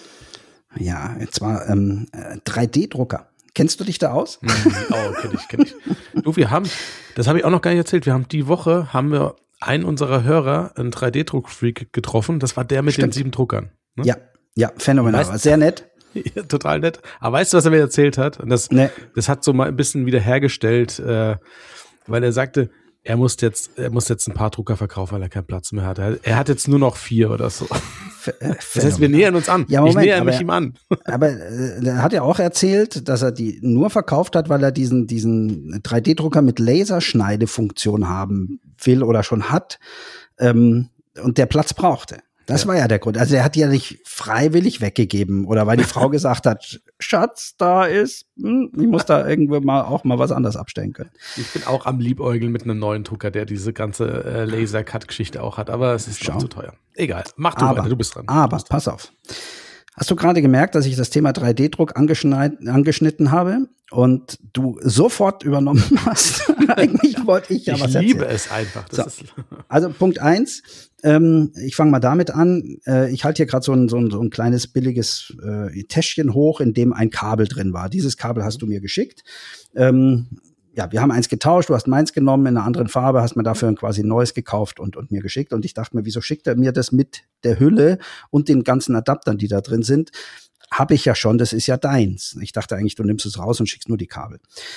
Ja, jetzt war 3D-Drucker. Kennst du dich da aus? Oh, kenn ich. Du, das habe ich auch noch gar nicht erzählt, die Woche haben wir einen unserer Hörer, einen 3D-Druck-Freak, getroffen. Das war der mit den 7 Druckern. Ne? Ja, phänomenal. Weißt, sehr nett. Ja, total nett. Aber weißt du, was er mir erzählt hat? Und das hat so mal ein bisschen wieder hergestellt, weil er sagte, er muss jetzt ein paar Drucker verkaufen, weil er keinen Platz mehr hat. Er hat jetzt nur noch 4 oder so. Das heißt, wir nähern uns an. Ja, Moment, ich näher mich ihm an. Aber er hat ja auch erzählt, dass er die nur verkauft hat, weil er diesen 3D-Drucker mit Laserschneidefunktion haben will oder schon hat und der Platz brauchte. Das war ja der Grund. Also er hat die ja nicht freiwillig weggegeben oder weil die Frau gesagt hat, Schatz, da ist, ich muss da irgendwo mal was anderes abstellen können. Ich bin auch am Liebäugeln mit einem neuen Drucker, der diese ganze Laser-Cut-Geschichte auch hat, aber es ist schon zu teuer. Egal, mach du weiter, du bist dran. Aber pass auf. Hast du gerade gemerkt, dass ich das Thema 3D-Druck angeschnitten habe und du sofort übernommen hast? Eigentlich wollte ich ja was erzählen. Ich liebe es einfach. Also Punkt 1, ich fange mal damit an. Ich halte hier gerade so ein kleines billiges Täschchen hoch, in dem ein Kabel drin war. Dieses Kabel hast du mir geschickt. Ja, wir haben eins getauscht, du hast meins genommen in einer anderen Farbe, hast mir dafür quasi ein neues gekauft und mir geschickt. Und ich dachte mir, wieso schickt er mir das mit der Hülle und den ganzen Adaptern, die da drin sind? Habe ich ja schon, das ist ja deins. Ich dachte eigentlich, du nimmst es raus und schickst nur die Kabel.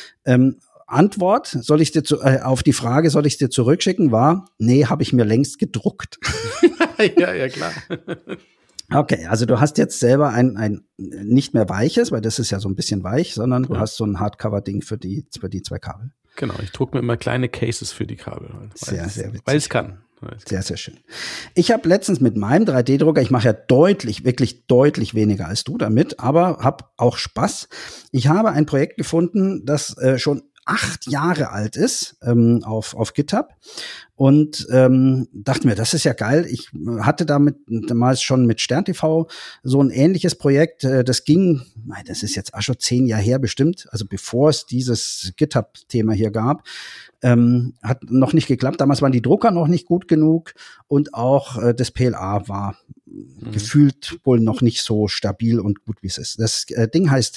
Antwort, auf die Frage, soll ich es dir zurückschicken, war, nee, habe ich mir längst gedruckt. Ja, klar. Okay, also du hast jetzt selber ein nicht mehr weiches, weil das ist ja so ein bisschen weich, sondern du hast so ein Hardcover-Ding für die 2 Kabel. Genau, ich drucke mir immer kleine Cases für die Kabel. Sehr witzig. Weil es kann. Sehr, sehr schön. Ich habe letztens mit meinem 3D-Drucker, ich mache ja wirklich deutlich weniger als du damit, aber habe auch Spaß. Ich habe ein Projekt gefunden, das schon 8 Jahre alt ist, auf GitHub. Und dachte mir, das ist ja geil. Ich hatte damals schon mit Stern TV so ein ähnliches Projekt. Das ging, das ist jetzt auch schon 10 Jahre her bestimmt, also bevor es dieses GitHub-Thema hier gab. Hat noch nicht geklappt. Damals waren die Drucker noch nicht gut genug und auch das PLA war gefühlt wohl noch nicht so stabil und gut, wie es ist. Das Ding heißt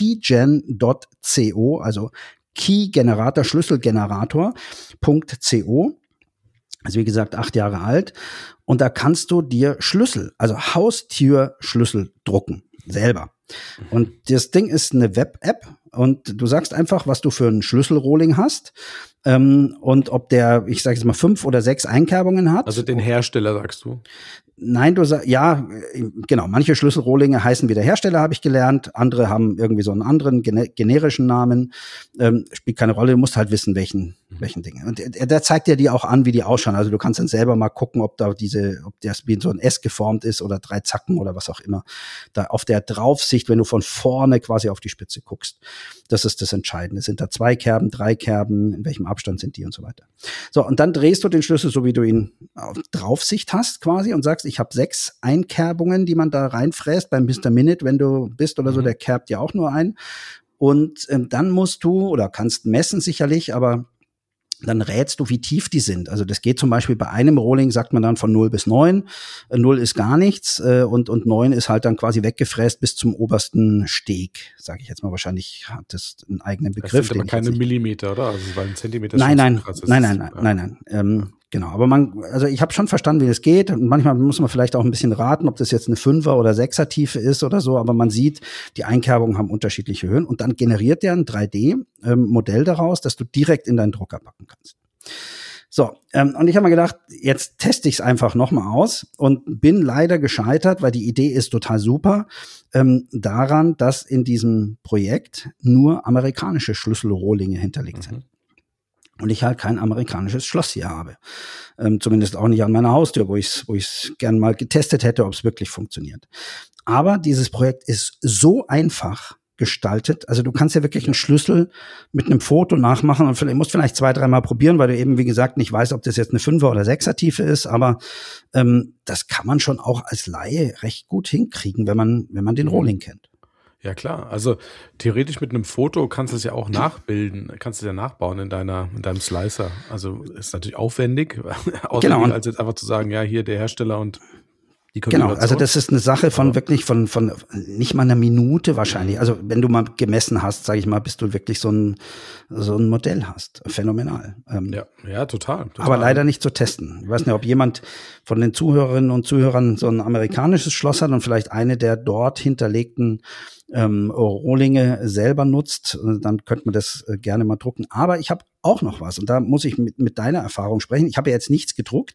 keygen.co, also Key-Generator, Schlüsselgenerator.co. Also wie gesagt, 8 Jahre alt. Und da kannst du dir Schlüssel, also Haustürschlüssel drucken, selber. Und das Ding ist eine Web-App und du sagst einfach, was du für ein Schlüsselrohling hast und ob der, ich sage jetzt mal, 5 oder 6 Einkerbungen hat. Also den Hersteller sagst du? Nein, du sagst, ja, genau, manche Schlüsselrohlinge heißen wie der Hersteller, habe ich gelernt. Andere haben irgendwie so einen anderen generischen Namen. Spielt keine Rolle, du musst halt wissen, welchen Dinge. Und der zeigt dir die auch an, wie die ausschauen. Also du kannst dann selber mal gucken, ob das wie so ein S geformt ist oder 3 Zacken oder was auch immer. Da auf der Draufsicht, wenn du von vorne quasi auf die Spitze guckst. Das ist das Entscheidende. Sind da 2 Kerben, 3 Kerben, in welchem Abstand sind die und so weiter. So, und dann drehst du den Schlüssel, so wie du ihn auf Draufsicht hast quasi und sagst, ich habe 6 Einkerbungen, die man da reinfräst beim Mr. Minute, wenn du bist oder so, der kerbt ja auch nur ein. Und dann musst du oder kannst messen sicherlich, aber dann rätst du, wie tief die sind. Also das geht zum Beispiel bei einem Rohling, sagt man dann von 0 bis 9. 0 ist gar nichts und 9 ist halt dann quasi weggefräst bis zum obersten Steg, sage ich jetzt mal. Wahrscheinlich hat das einen eigenen Begriff. Das sind aber keine Millimeter, oder? Also weil ein Zentimeter. Nein. Genau, aber also ich habe schon verstanden, wie das geht. Und manchmal muss man vielleicht auch ein bisschen raten, ob das jetzt eine 5er oder 6er Tiefe ist oder so. Aber man sieht, die Einkerbungen haben unterschiedliche Höhen. Und dann generiert der ein 3D-Modell daraus, das du direkt in deinen Drucker packen kannst. So, und ich habe mir gedacht, jetzt teste ich es einfach nochmal aus und bin leider gescheitert, weil die Idee ist total super, daran, dass in diesem Projekt nur amerikanische Schlüsselrohlinge hinterlegt sind. Und ich halt kein amerikanisches Schloss hier habe. Zumindest auch nicht an meiner Haustür, wo ich es gern mal getestet hätte, ob es wirklich funktioniert. Aber dieses Projekt ist so einfach gestaltet. Also du kannst ja wirklich einen Schlüssel mit einem Foto nachmachen und musst vielleicht 2-3 Mal probieren, weil du eben, wie gesagt, nicht weißt, ob das jetzt eine 5er oder 6er Tiefe ist. Aber das kann man schon auch als Laie recht gut hinkriegen, wenn man den Rohling kennt. Ja, klar. Also theoretisch mit einem Foto kannst du es ja auch nachbilden, kannst du es ja nachbauen in deinem Slicer. Also ist natürlich aufwendig, genau. Als jetzt einfach zu sagen, ja, hier der Hersteller und Genau, also das ist eine Sache von wirklich von nicht mal einer Minute wahrscheinlich. Also wenn du mal gemessen hast, sage ich mal, bis du wirklich so ein Modell hast. Phänomenal. Ja, total. Aber leider nicht zu testen. Ich weiß nicht, ob jemand von den Zuhörerinnen und Zuhörern so ein amerikanisches Schloss hat und vielleicht eine der dort hinterlegten Rohlinge selber nutzt, dann könnte man das gerne mal drucken. Aber ich habe auch noch was und da muss ich mit deiner Erfahrung sprechen. Ich habe ja jetzt nichts gedruckt.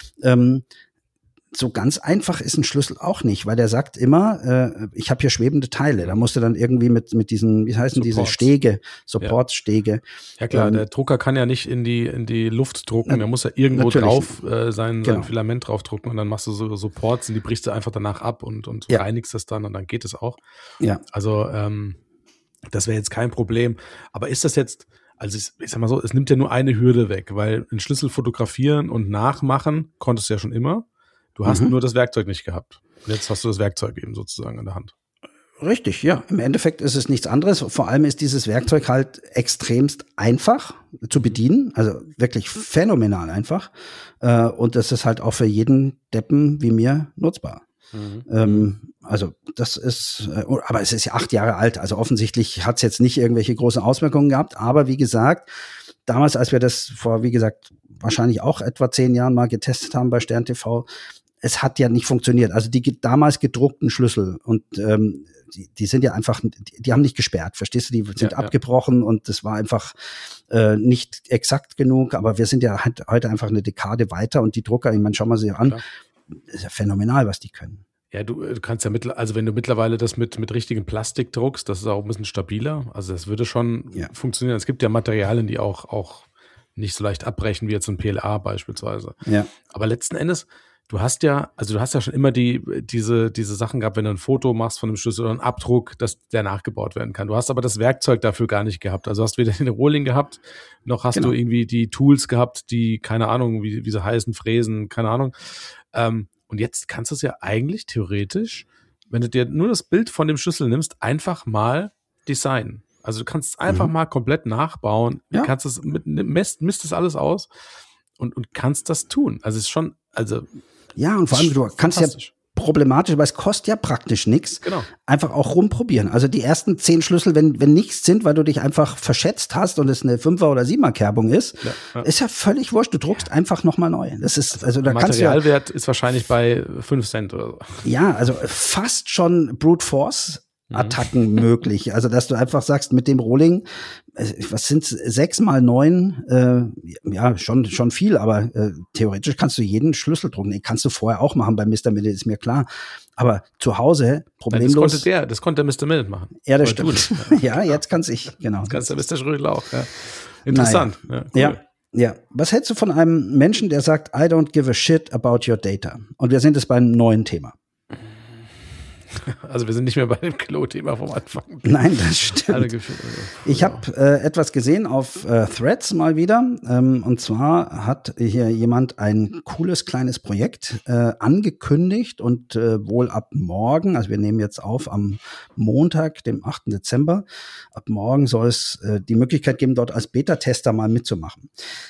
So ganz einfach ist ein Schlüssel auch nicht, weil der sagt immer, ich habe hier schwebende Teile. Da musst du dann irgendwie mit diesen, wie heißen diese Stege, Supportstege. Ja klar, der Drucker kann ja nicht in die Luft drucken, der muss ja irgendwo drauf sein Filament drauf drucken und dann machst du so Supports und die brichst du einfach danach ab und reinigst das dann und dann geht es auch. Ja. Also das wäre jetzt kein Problem. Aber ist das jetzt, also ich sag mal so, es nimmt ja nur eine Hürde weg, weil einen Schlüssel fotografieren und nachmachen konntest du ja schon immer. Du hast nur das Werkzeug nicht gehabt. Und jetzt hast du das Werkzeug eben sozusagen in der Hand. Richtig, ja. Im Endeffekt ist es nichts anderes. Vor allem ist dieses Werkzeug halt extremst einfach zu bedienen. Also wirklich phänomenal einfach. Und das ist halt auch für jeden Deppen wie mir nutzbar. Also das ist, aber es ist ja 8 Jahre alt. Also offensichtlich hat es jetzt nicht irgendwelche großen Auswirkungen gehabt. Aber wie gesagt, damals, als wir das vor, wie gesagt, wahrscheinlich auch etwa 10 Jahren mal getestet haben bei Stern TV, es hat ja nicht funktioniert. Also die damals gedruckten Schlüssel und die sind ja einfach, die haben nicht gesperrt, verstehst du? Die sind abgebrochen und das war einfach nicht exakt genug. Aber wir sind ja heute einfach eine Dekade weiter und die Drucker, ich meine, schauen wir sie an, ist ja phänomenal, was die können. Ja, du kannst ja also wenn du mittlerweile das mit richtigem Plastik druckst, das ist auch ein bisschen stabiler. Also das würde schon funktionieren. Es gibt ja Materialien, die auch nicht so leicht abbrechen wie jetzt ein PLA beispielsweise. Ja. Aber letzten Endes, du hast ja schon immer diese Sachen gehabt, wenn du ein Foto machst von einem Schlüssel oder einen Abdruck, dass der nachgebaut werden kann. Du hast aber das Werkzeug dafür gar nicht gehabt. Also hast weder den Rohling gehabt, noch hast du irgendwie die Tools gehabt, die, keine Ahnung, wie sie heißen, Fräsen, keine Ahnung. Und jetzt kannst du es ja eigentlich theoretisch, wenn du dir nur das Bild von dem Schlüssel nimmst, einfach mal designen. Also du kannst es einfach mal komplett nachbauen, kannst es misst das alles aus und kannst das tun. Also es ist schon, ja, und vor allem du kannst ja problematisch, weil es kostet ja praktisch nichts. Genau. Einfach auch rumprobieren. Also die ersten 10 Schlüssel, wenn nichts sind, weil du dich einfach verschätzt hast und es eine 5er oder 7er Kerbung ist, ist ja völlig wurscht. Du druckst einfach nochmal neu. Das ist, also da kannst du Materialwert ist wahrscheinlich bei 5 Cent oder so. Ja, also fast schon Brute Force Attacken möglich. Also, dass du einfach sagst, mit dem Rohling, was sind's, 6 mal 9, ja, schon viel, aber theoretisch kannst du jeden Schlüssel drucken. Den kannst du vorher auch machen bei Mr. Minute, ist mir klar. Aber zu Hause problemlos. Nein, das konnte der Mr. Minute machen. Ja, das stimmt. Ja, jetzt kann's ich, genau. Das kannst der Mr. Schrödel auch, ja. Interessant. Naja. Ja, cool. Ja. Was hältst du von einem Menschen, der sagt, I don't give a shit about your data? Und wir sind jetzt beim neuen Thema. Also wir sind nicht mehr bei dem Klo-Thema vom Anfang. Nein, das stimmt. Ich habe etwas gesehen auf Threads mal wieder. Und zwar hat hier jemand ein cooles kleines Projekt angekündigt und wohl ab morgen, also wir nehmen jetzt auf am Montag, dem 8. Dezember, ab morgen soll es die Möglichkeit geben, dort als Beta-Tester mal mitzumachen.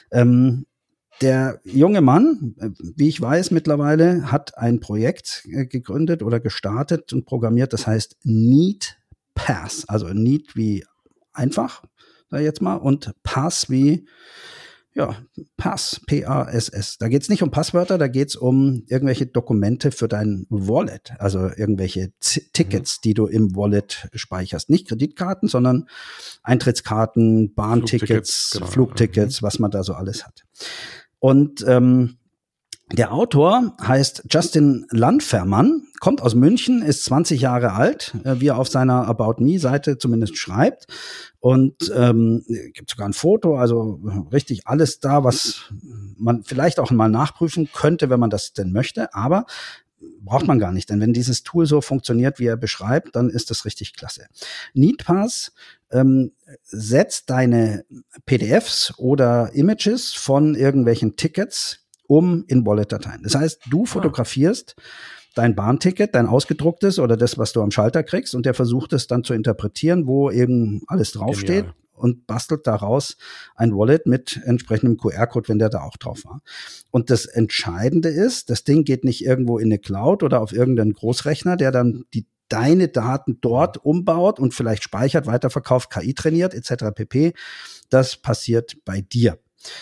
Der junge Mann, wie ich weiß mittlerweile, hat ein Projekt gegründet oder gestartet und programmiert, das heißt Neat Pass. Also Neat wie einfach, sag ich jetzt mal, und Pass wie, ja, Pass, P-A-S-S. Da geht's nicht um Passwörter, da geht's um irgendwelche Dokumente für dein Wallet, also irgendwelche Tickets, die du im Wallet speicherst. Nicht Kreditkarten, sondern Eintrittskarten, Bahntickets, Flugtickets, was man da so alles hat. Und der Autor heißt Justin Landfermann, kommt aus München, ist 20 Jahre alt, wie er auf seiner About Me-Seite zumindest schreibt. Und gibt sogar ein Foto, also richtig alles da, was man vielleicht auch mal nachprüfen könnte, wenn man das denn möchte. Aber braucht man gar nicht, denn wenn dieses Tool so funktioniert, wie er beschreibt, dann ist das richtig klasse. NeatPass setzt deine PDFs oder Images von irgendwelchen Tickets in Wallet-Dateien. Das heißt, du fotografierst dein Bahnticket, dein ausgedrucktes oder das, was du am Schalter kriegst, und der versucht es dann zu interpretieren, wo eben alles draufsteht. und bastelt daraus ein Wallet mit entsprechendem QR-Code, wenn der da auch drauf war. Und das Entscheidende ist, das Ding geht nicht irgendwo in eine Cloud oder auf irgendeinen Großrechner, der dann deine Daten dort umbaut und vielleicht speichert, weiterverkauft, KI trainiert etc. pp. Das passiert bei dir.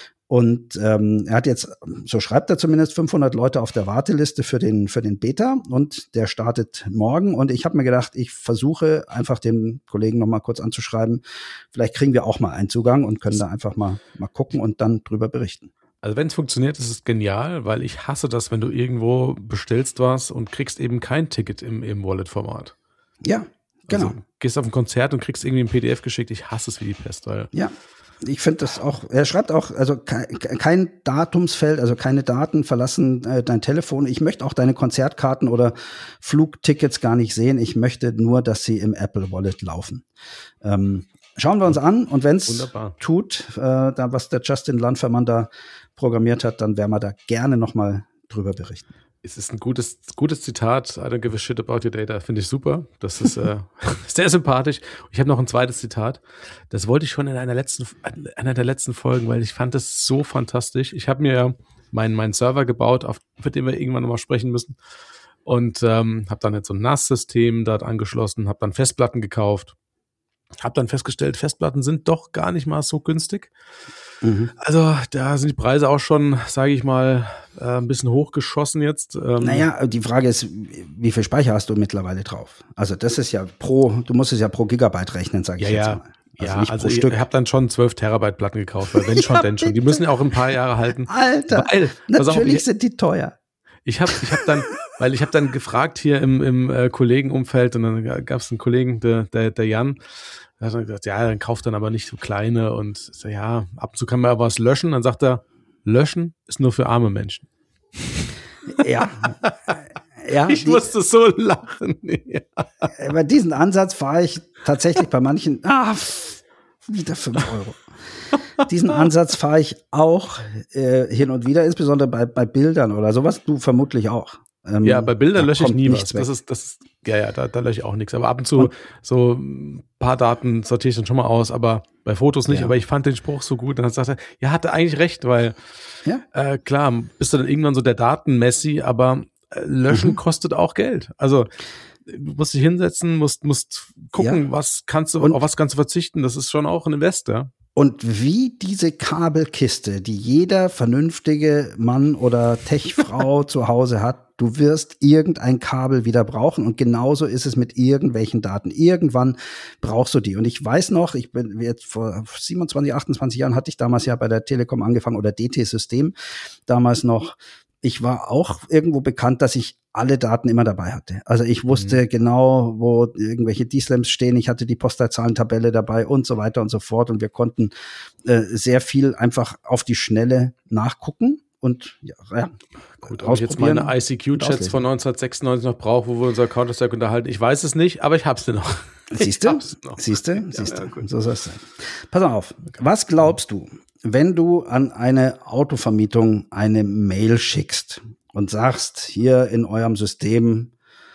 Und er hat jetzt, so schreibt er zumindest, 500 Leute auf der Warteliste für den Beta und der startet morgen. Und ich habe mir gedacht, ich versuche einfach den Kollegen noch mal kurz anzuschreiben. Vielleicht kriegen wir auch mal einen Zugang und können da einfach mal gucken und dann drüber berichten. Also wenn es funktioniert, ist es genial, weil ich hasse das, wenn du irgendwo bestellst was und kriegst eben kein Ticket im Wallet-Format. Ja, genau. Also, gehst auf ein Konzert und kriegst irgendwie ein PDF geschickt. Ich hasse es wie die Pest, weil ja. Ich finde das auch, er schreibt auch, also kein Datumsfeld, also keine Daten verlassen dein Telefon. Ich möchte auch deine Konzertkarten oder Flugtickets gar nicht sehen. Ich möchte nur, dass sie im Apple Wallet laufen. Schauen wir uns an und wenn es tut, was der Justin Landfermann da programmiert hat, dann werden wir da gerne nochmal drüber berichten. Es ist ein gutes Zitat. I don't give a shit about your data. Finde ich super. Das ist sehr sympathisch. Ich habe noch ein zweites Zitat. Das wollte ich schon in einer der letzten Folgen, weil ich fand das so fantastisch. Ich habe mir ja meinen Server gebaut, für den wir irgendwann nochmal sprechen müssen. Und habe dann jetzt so ein NAS-System dort angeschlossen, habe dann Festplatten gekauft. Habe dann festgestellt, Festplatten sind doch gar nicht mal so günstig. Mhm. Also da sind die Preise auch schon, sage ich mal, ein bisschen hochgeschossen jetzt. Naja, die Frage ist, wie viel Speicher hast du mittlerweile drauf? Also das ist ja du musst es ja pro Gigabyte rechnen, sage ich jetzt mal. Also ich habe dann schon 12 Terabyte Platten gekauft, weil wenn schon, denn schon. Die müssen ja auch ein paar Jahre halten. Alter, natürlich sind die teuer. Ich hab dann gefragt hier im Kollegenumfeld und dann gab es einen Kollegen, der Jan, der hat dann gesagt, ja, dann kauft dann aber nicht so kleine und so, ja, ab und zu kann man aber was löschen. Dann sagt er, löschen ist nur für arme Menschen. Ja. Ja, ich musste so lachen. Ja. Über diesen Ansatz fahre ich tatsächlich bei manchen, wieder 5 €. Diesen Ansatz fahre ich auch hin und wieder, insbesondere bei Bildern oder sowas. Du vermutlich auch. Ja, bei Bildern lösche ich nie was. Da lösche ich auch nichts. Aber ab und zu so ein paar Daten sortiere ich dann schon mal aus, aber bei Fotos nicht. Ja. Aber ich fand den Spruch so gut. Und dann sagte er, ja, hatte eigentlich recht, weil klar, bist du dann irgendwann so der Daten-Messi, aber löschen kostet auch Geld. Also du musst dich hinsetzen, musst gucken, auf was kannst du verzichten. Das ist schon auch ein Investor. Und wie diese Kabelkiste, die jeder vernünftige Mann oder Tech-Frau zu Hause hat, du wirst irgendein Kabel wieder brauchen. Und genauso ist es mit irgendwelchen Daten. Irgendwann brauchst du die. Und ich weiß noch, ich bin jetzt vor 27, 28 Jahren hatte ich damals ja bei der Telekom angefangen oder DT-System damals noch. Ich war auch irgendwo bekannt, dass ich alle Daten immer dabei hatte. Also ich wusste genau, wo irgendwelche D-Slams stehen. Ich hatte die Postleitzahlentabelle dabei und so weiter und so fort. Und wir konnten sehr viel einfach auf die Schnelle nachgucken. Und gut, ob ich jetzt meine ICQ-Chats von 1996 noch brauche, wo wir unser Counter-Strike unterhalten, ich weiß es nicht, aber ich hab's dir noch. Siehst du? Siehst du? So soll es sein. Pass auf, was glaubst du, wenn du an eine Autovermietung eine Mail schickst und sagst, hier in eurem System,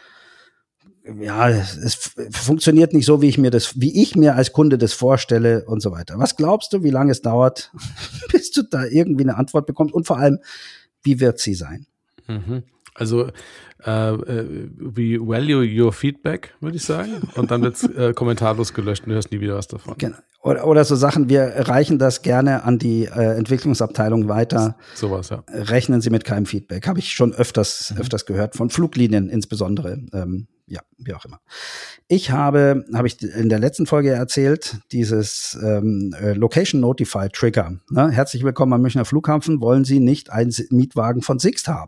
ja, es funktioniert nicht so, wie ich mir als Kunde das vorstelle und so weiter. Was glaubst du, wie lange es dauert, bis du da irgendwie eine Antwort bekommst? Und vor allem, wie wird sie sein? Also, we value your feedback, würde ich sagen. Und dann wird's kommentarlos gelöscht und du hörst nie wieder was davon. Genau. Oder so Sachen, wir reichen das gerne an die Entwicklungsabteilung weiter. Sowas, ja. Rechnen Sie mit keinem Feedback. Habe ich schon öfters gehört, von Fluglinien insbesondere. Ja, wie auch immer. Habe ich in der letzten Folge erzählt, dieses Location Notify Trigger. Ne? Herzlich willkommen am Münchner Flughafen. Wollen Sie nicht einen Mietwagen von Sixt haben?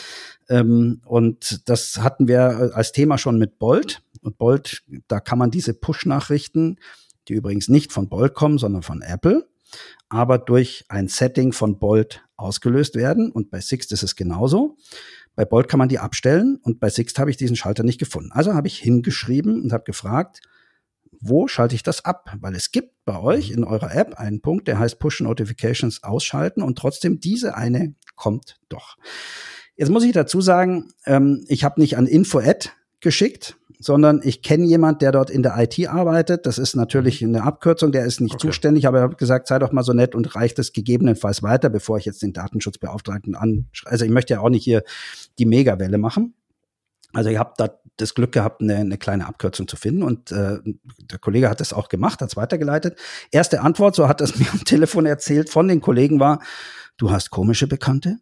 Und das hatten wir als Thema schon mit Bolt. Und Bolt, da kann man diese Push-Nachrichten, die übrigens nicht von Bolt kommen, sondern von Apple, aber durch ein Setting von Bolt ausgelöst werden. Und bei Sixt ist es genauso. Bei Bolt kann man die abstellen und bei Sixt habe ich diesen Schalter nicht gefunden. Also habe ich hingeschrieben und habe gefragt, wo schalte ich das ab? Weil es gibt bei euch in eurer App einen Punkt, der heißt Push Notifications ausschalten und trotzdem diese eine kommt doch. Jetzt muss ich dazu sagen, ich habe nicht an Info@ geschickt, sondern ich kenne jemand, der dort in der IT arbeitet. Das ist natürlich eine Abkürzung, der ist nicht zuständig, aber er hat gesagt, sei doch mal so nett und reicht es gegebenenfalls weiter, bevor ich jetzt den Datenschutzbeauftragten also ich möchte ja auch nicht hier die Megawelle machen. Also ihr habt da das Glück gehabt, eine kleine Abkürzung zu finden und der Kollege hat das auch gemacht, hat es weitergeleitet. Erste Antwort, so hat er es mir am Telefon erzählt, von den Kollegen war, du hast komische Bekannte?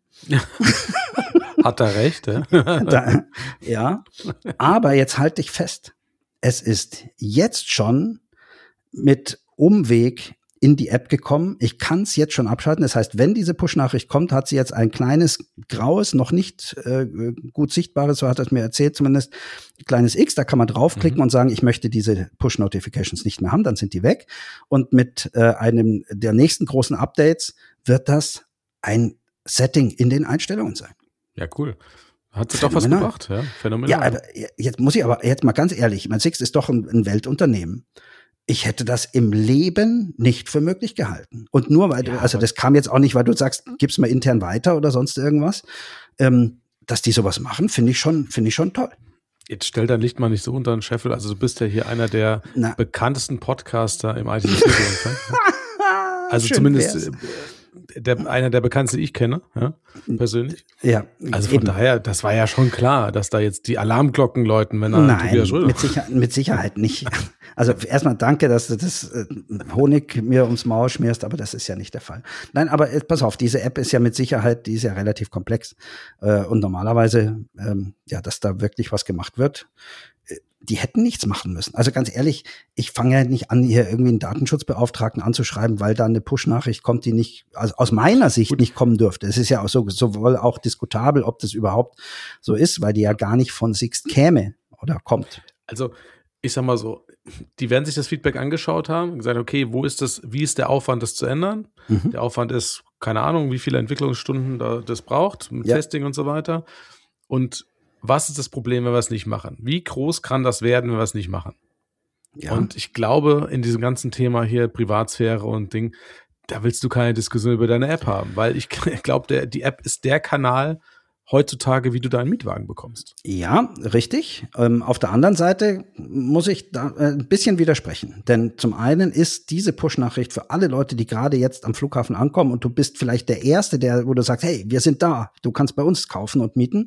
Hat er recht, ja? Ja, aber jetzt halt dich fest. Es ist jetzt schon mit Umweg in die App gekommen. Ich kann es jetzt schon abschalten. Das heißt, wenn diese Push-Nachricht kommt, hat sie jetzt ein kleines graues, noch nicht gut sichtbares, so hat er es mir erzählt zumindest, kleines X. Da kann man draufklicken und sagen, ich möchte diese Push-Notifications nicht mehr haben. Dann sind die weg. Und mit einem der nächsten großen Updates wird das ein Setting in den Einstellungen sein. Ja, cool. Hat sich doch was gebracht, ja? Phänomenal. Ja, aber jetzt muss ich aber jetzt mal ganz ehrlich, mein Sixt ist doch ein Weltunternehmen. Ich hätte das im Leben nicht für möglich gehalten. Und nur weil also das kam jetzt auch nicht, weil du sagst, gib's mal intern weiter oder sonst irgendwas. Dass die sowas machen, finde ich schon toll. Jetzt stell dein Licht mal nicht so unter den Scheffel. Also du bist ja hier einer der bekanntesten Podcaster im IT-Security. Also schön zumindest einer der bekanntesten, die ich kenne, ja, persönlich. Ja. Also von daher, das war ja schon klar, dass da jetzt die Alarmglocken läuten, wenn er Tobias Schröder. Mit Sicherheit nicht. Also erstmal danke, dass du das Honig mir ums Maul schmierst, aber das ist ja nicht der Fall. Nein, aber pass auf, diese App ist ja mit Sicherheit, die ist ja relativ komplex. Und normalerweise, dass da wirklich was gemacht wird, die hätten nichts machen müssen. Also ganz ehrlich, ich fange ja nicht an, hier irgendwie einen Datenschutzbeauftragten anzuschreiben, weil da eine Push-Nachricht kommt, die nicht, also aus meiner Sicht nicht kommen dürfte. Es ist ja auch sowohl auch diskutabel, ob das überhaupt so ist, weil die ja gar nicht von Sixt käme oder kommt. Also ich sag mal so, die werden sich das Feedback angeschaut haben und gesagt, okay, wie ist der Aufwand, das zu ändern? Der Aufwand ist, keine Ahnung, wie viele Entwicklungsstunden das braucht, mit Testing und so weiter. Und was ist das Problem, wenn wir es nicht machen? Wie groß kann das werden, wenn wir es nicht machen? Ja. Und ich glaube, in diesem ganzen Thema hier Privatsphäre und Ding, da willst du keine Diskussion über deine App haben, weil ich glaube, die App ist der Kanal heutzutage, wie du deinen Mietwagen bekommst. Ja, richtig. Auf der anderen Seite muss ich da ein bisschen widersprechen. Denn zum einen ist diese Push-Nachricht für alle Leute, die gerade jetzt am Flughafen ankommen und du bist vielleicht der Erste, wo du sagst, hey, wir sind da, du kannst bei uns kaufen und mieten,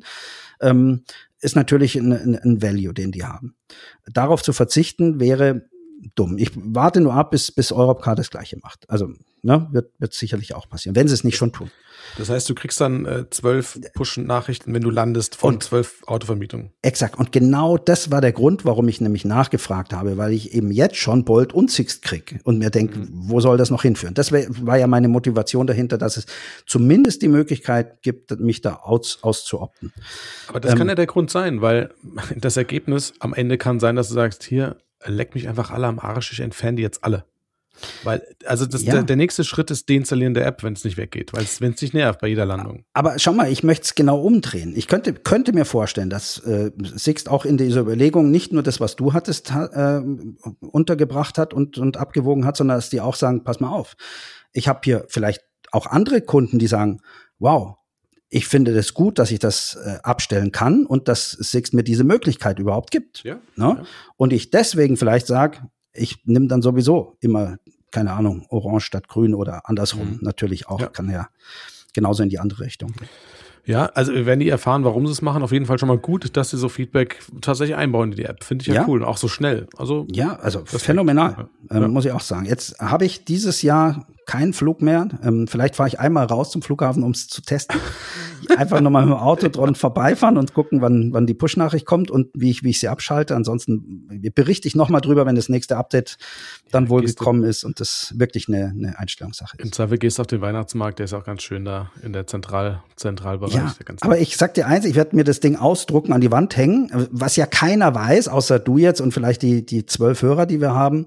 ist natürlich ein Value, den die haben. Darauf zu verzichten wäre dumm. Ich warte nur ab, bis Europcar das Gleiche macht. Also wird sicherlich auch passieren, wenn sie es nicht schon tun. Das heißt, du kriegst dann 12 Push-Nachrichten, wenn du landest, von 12 Autovermietungen. Exakt. Und genau das war der Grund, warum ich nämlich nachgefragt habe, weil ich eben jetzt schon Bolt und Sixt kriege und mir denke, wo soll das noch hinführen? Das war ja meine Motivation dahinter, dass es zumindest die Möglichkeit gibt, mich da auszuopten. Aber das kann ja der Grund sein, weil das Ergebnis am Ende kann sein, dass du sagst, hier, leck mich einfach alle am Arsch, ich entferne die jetzt alle. Weil, also der nächste Schritt ist Deinstallieren der App, wenn es nicht weggeht, weil wenn es nicht nervt bei jeder Landung. Aber schau mal, ich möchte es genau umdrehen. Ich könnte mir vorstellen, dass Sixt auch in dieser Überlegung nicht nur das, was du hattest, untergebracht hat und abgewogen hat, sondern dass die auch sagen, pass mal auf, ich habe hier vielleicht auch andere Kunden, die sagen, wow, ich finde das gut, dass ich das abstellen kann und dass Sixt mir diese Möglichkeit überhaupt gibt. Ja, ja. Und ich deswegen vielleicht sage, ich nehme dann sowieso immer, keine Ahnung, Orange statt Grün oder andersrum natürlich auch. Ja. Kann ja genauso in die andere Richtung. Ja, also wenn die erfahren, warum sie es machen, auf jeden Fall schon mal gut, dass sie so Feedback tatsächlich einbauen in die App. Finde ich ja cool, auch so schnell. Also phänomenal, muss ich auch sagen. Jetzt habe ich dieses Jahr keinen Flug mehr. Vielleicht fahre ich einmal raus zum Flughafen, um es zu testen. Einfach nochmal mit dem Auto dran vorbeifahren und gucken, wann die Push-Nachricht kommt und wie ich sie abschalte. Ansonsten berichte ich nochmal drüber, wenn das nächste Update dann wohl gekommen ist und das wirklich eine Einstellungssache ist. Im Zweifel gehst du auf den Weihnachtsmarkt, der ist auch ganz schön da in der Zentralbereich. Ja, aber ich sag dir eins, ich werde mir das Ding ausdrucken, an die Wand hängen, was ja keiner weiß, außer du jetzt und vielleicht die 12 Hörer, die wir haben.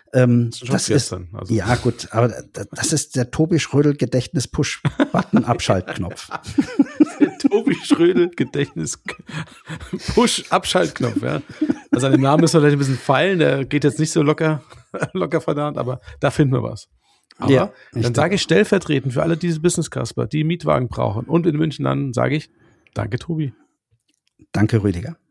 Das ist, also. Ja gut, aber das ist der Tobi Schrödel Gedächtnis Push-Button Abschaltknopf. Der Tobi Schrödel Gedächtnis Push Abschaltknopf, ja. Also an dem Namen ist vielleicht ein bisschen feilen, der geht jetzt nicht so locker verdammt, aber da finden wir was. Aber dann sage ich stellvertretend für alle diese Business Casper, die Mietwagen brauchen und in München dann sage ich, danke Tobi. Danke Rüdiger.